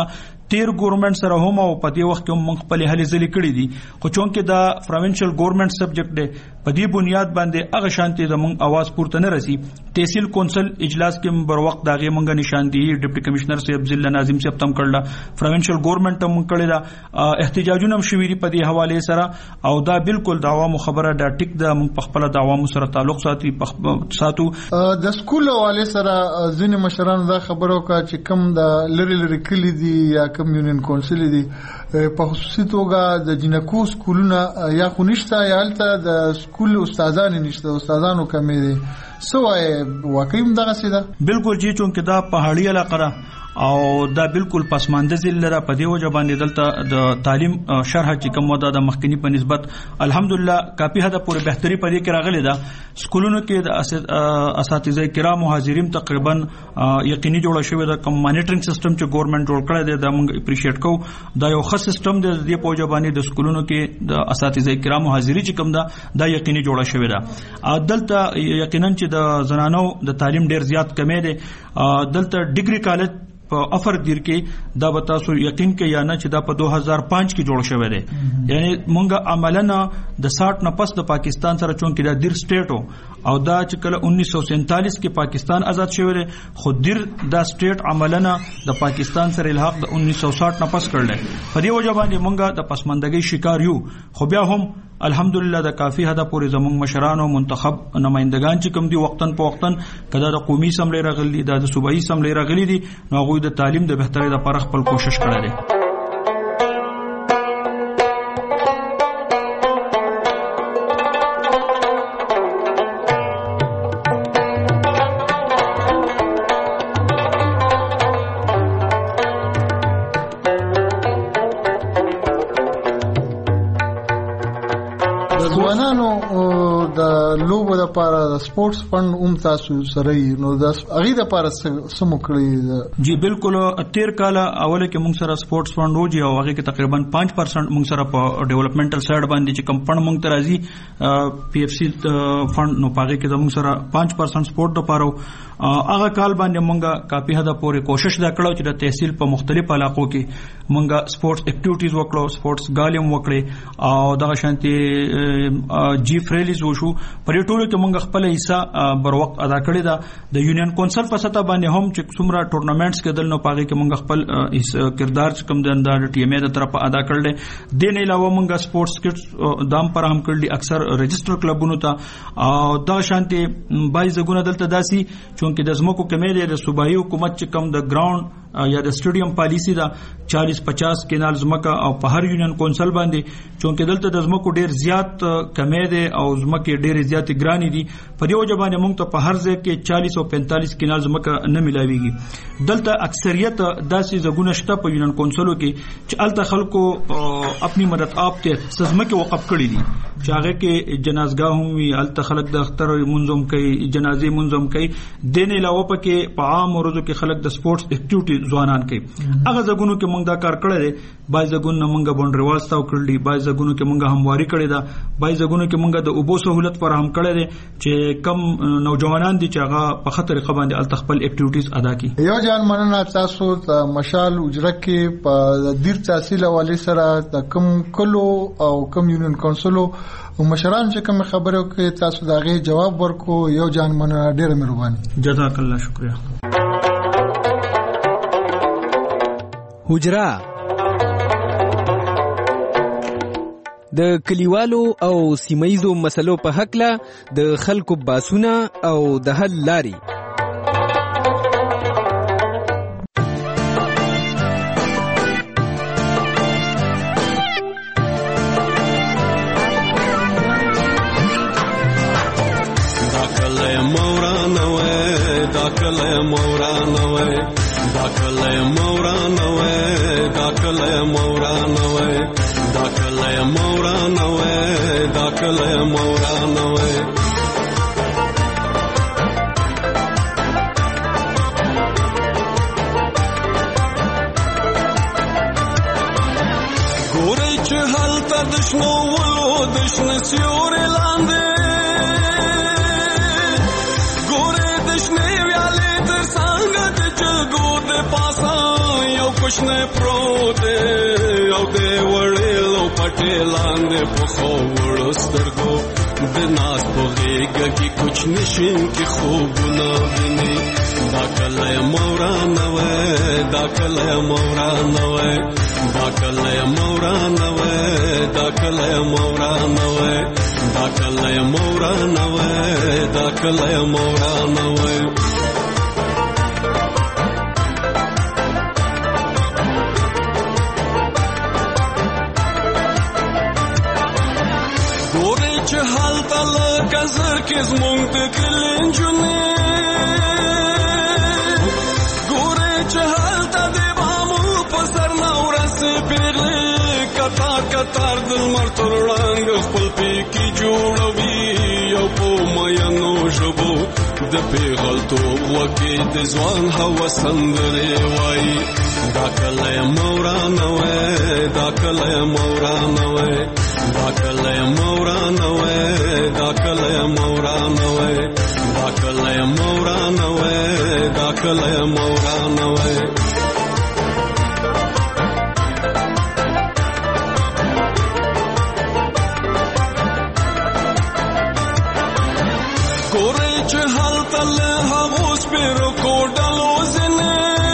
تیر ګورنمنت سره هم او په دې وخت کې موږ خپل هلې ځلې کړې دي خو چونکې دا پروینشل ګورنمنت سبجیکټ دی په دې بنیاد باندې هغه شانتي زموږ आवाज پورته نه رسی تحصیل کونسل اجلاس کې بر وخت داغه موږ نشاندهي ډیپټي کمشنر صاحب ضلع ناظم صاحب تم کړل پروینشل ګورنمنت هم کړی دا احتجاجونه هم شوي په دې حواله سره او دا بالکل د عوامو خبره دا ټیک دا موږ په خپل د عوامو سره تعلق ساتي ساتو د سکول حواله سره ځینې مشران دا خبرو کا چې کم د لری لری کلی دي یا کم یونین کونسل دي په خصوصي توګه د جنکو سکولونه یا خو نشته یا هلته د سکول استادان نشته استادانو کمې دي سوای واقعي دغه سیده بالکل جی چونکه دا پهاړی علاقه را او دا بالکل پسمانده ضلع را په دې وجه باندې دلته د تعلیم شرح چې کوم ودا د مخکنی په نسبت الحمدلله کافي حد پورې بهتري پدې کې راغلي دا سکولونو کې د اساتذه کرام او حاضرین تقریبا یقیني جوړ شوی دا کوم مانیټرینګ سیستم چې ګورنمنت جوړ کړی دی دا موږ اپریشیټ کوو دا یو ښه سیستم دی د په وجه باندې د سکولونو کې د اساتذه کرام او حاضری چې کوم دا دا یقیني جوړ شوی دا دلته یقینا چې د زنانو د تعلیم ډیر زیات کمی دی دلته ډیګري کالج په افر دیر کې دا به تاسو یقین کې یا نه چې دا په دو هزار پنځه کې جوړ شوی دی یعنی مونږه عملاً د ساठ نه پس د پاکستان سره چون کې دا دیر سټیټ او دا چې کله انیس سو سینتالیس کې پاکستان آزاد شوی دی خو دیر دا سټیټ عملاً د پاکستان سره الحاق د انیس سو ساठ نه پس کړل په دې وجه باندې مونږه د پسماندګۍ شکار یو خو بیا هم الحمدلله د کافی حد پورې زموږ مشران او منتخب نمائندگان چې کوم دي وختن په وختن کله د قومي سملې راغلي د صوبایي سملې راغلي دي نو هغه د تعلیم د بهترۍ لپاره خپل کوشش کړی دی لپاره د سپورتس فند هم تاسو سره نو د هغه د لپاره سمو کړی جی بالکل تیر کال اوله کې موږ سره سپورتس فند وږي او هغه کې تقریبا پنځه پرسنټ موږ سره په ډیولپمنټل سایډ باندې چې کم فند موږ ترازی پی اف سی فند نو پاره کې موږ سره پنځه پرسنټ سپورت لپاره هغه کال باندې موږ کافي حد پورې کوشش دا کړو چې د تحصیل په مختلف علاقو کې موږ سپورتس اکټیویټیز وکړو سپورتس غالیم وکړي او دغه شانتي جی فریلیز وشو په ټولو کې موږ خپل حصہ بر وخت ادا کړی دا د یونین کونسل په سطح باندې هم چې څومره ټورنامنټس کې دل نو پاږي کې موږ خپل کردار چې کوم د انداز ټی ایم ای د طرف ادا کړل د نه علاوه موږ سپورتس کټس دام پر هم کړل اکثر رجسٹر کلبونو ته او دا شانتي بای زګونه دلته داسي چونکه د زمکو کمیډي د صوبایي حکومت چې کوم د ګراوند یا د سټیډیم پالیسی دا چالیس پچاس کینال زمکا او په هر یونین کونسل باندې چونکه دلته د زمکو ډیر زیات کمی دي او زمکه ډیر زیات ګرانی دي په دې وجه باندې موږ ته په هر ځای کې چالیس او پینتالیس کینال زمکا نه ملاويږي دلته اکثریت داسې زګونه شته په یونین کونسلو کې چې الته خلکو خپل مدد آپ ته زمکه وقف کړی دي چې هغه کې جنازګاه هم وي الته خلک د اختر منظم کوي جنازې منظم کوي د نه علاوه پکې په عام ورځو کې خلک د سپورتس اکټیویټي ځوانان کوي هغه زګونو کې موږ دا کار کړی دی بای زګون نه موږ باونډری وال تاو کړل بای زګونو کې موږ همواري کړی دا بای زګونو کې موږ د اوبو سہولت فراهم کړی دی چې کم نوجوانان دي چې هغه په خطر خباندې ال تخپل اکټیویټیز ادا کړي یو ځان مننه تاسو ته مشال اجره کې په دیر تحصیل حواله سره د کم کلو او کم یونین کونسلو مشران چې کوم خبرو کې تاسو داغه جواب ورکو یو ځان مننه ډېر مهرباني جزاک الله شکریہ حجرا د کلیوالو او سیمایزو مسلو په حق له د خلکو باسونه او د حل لاري داخله مورانه وې داخله مورانه وې داخله مورانه وې داخله مورانه وې داخله مورانه وې داخله مورانه وې ګورې چې هلته د شنو ولو د شنه سیوري لاندې ګورې د شنې ویالې تر څنګه د جلګو د پاسه یو کوشنه پروت او د وړلو پټلان د پخو ورسترګو د ناس په غېږ کې کوچ نشین کې خوبونه ویني دا کله مورانه وې دا کله مورانه وې دا کله مورانه وې دا کله مورانه وې دا کله مورانه وې دا کله مورانه وې چې حال تل کزر کې زمونږ د کلین جونې ګورې چې حال ته د بامو په سر نه ورسې پیغلې کتار کتار د لمر تر وړانګ خپل پیکي جوړوي یو په مینو ژبو د پیغلتوب وکې د ځوان هوا سندرې وایي دا کله مورانه وې دا کله مورانه وې دا کله مورانه وې دا کله مورانه وې دا کله مورانه وې دا کله مورانه وې ګورې چې حال تل هغو سپېرو کوډلو ځینې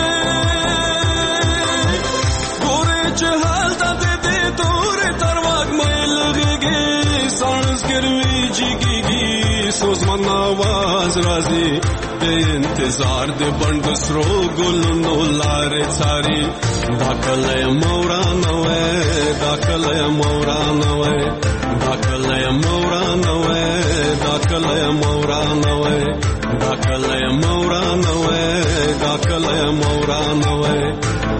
ګورې چې حال ته د دې تورې تر وږمې لږېږي سانسګروي جګېږي سوزمن آواز راځي د انتظار د بڼ سرو ګلونو لارې څاري دا کله مورانه وې دا کله مورانه وې دا کله مورانه وې دا کله مورانه وې دا کله مورانه وې دا کله مورانه وې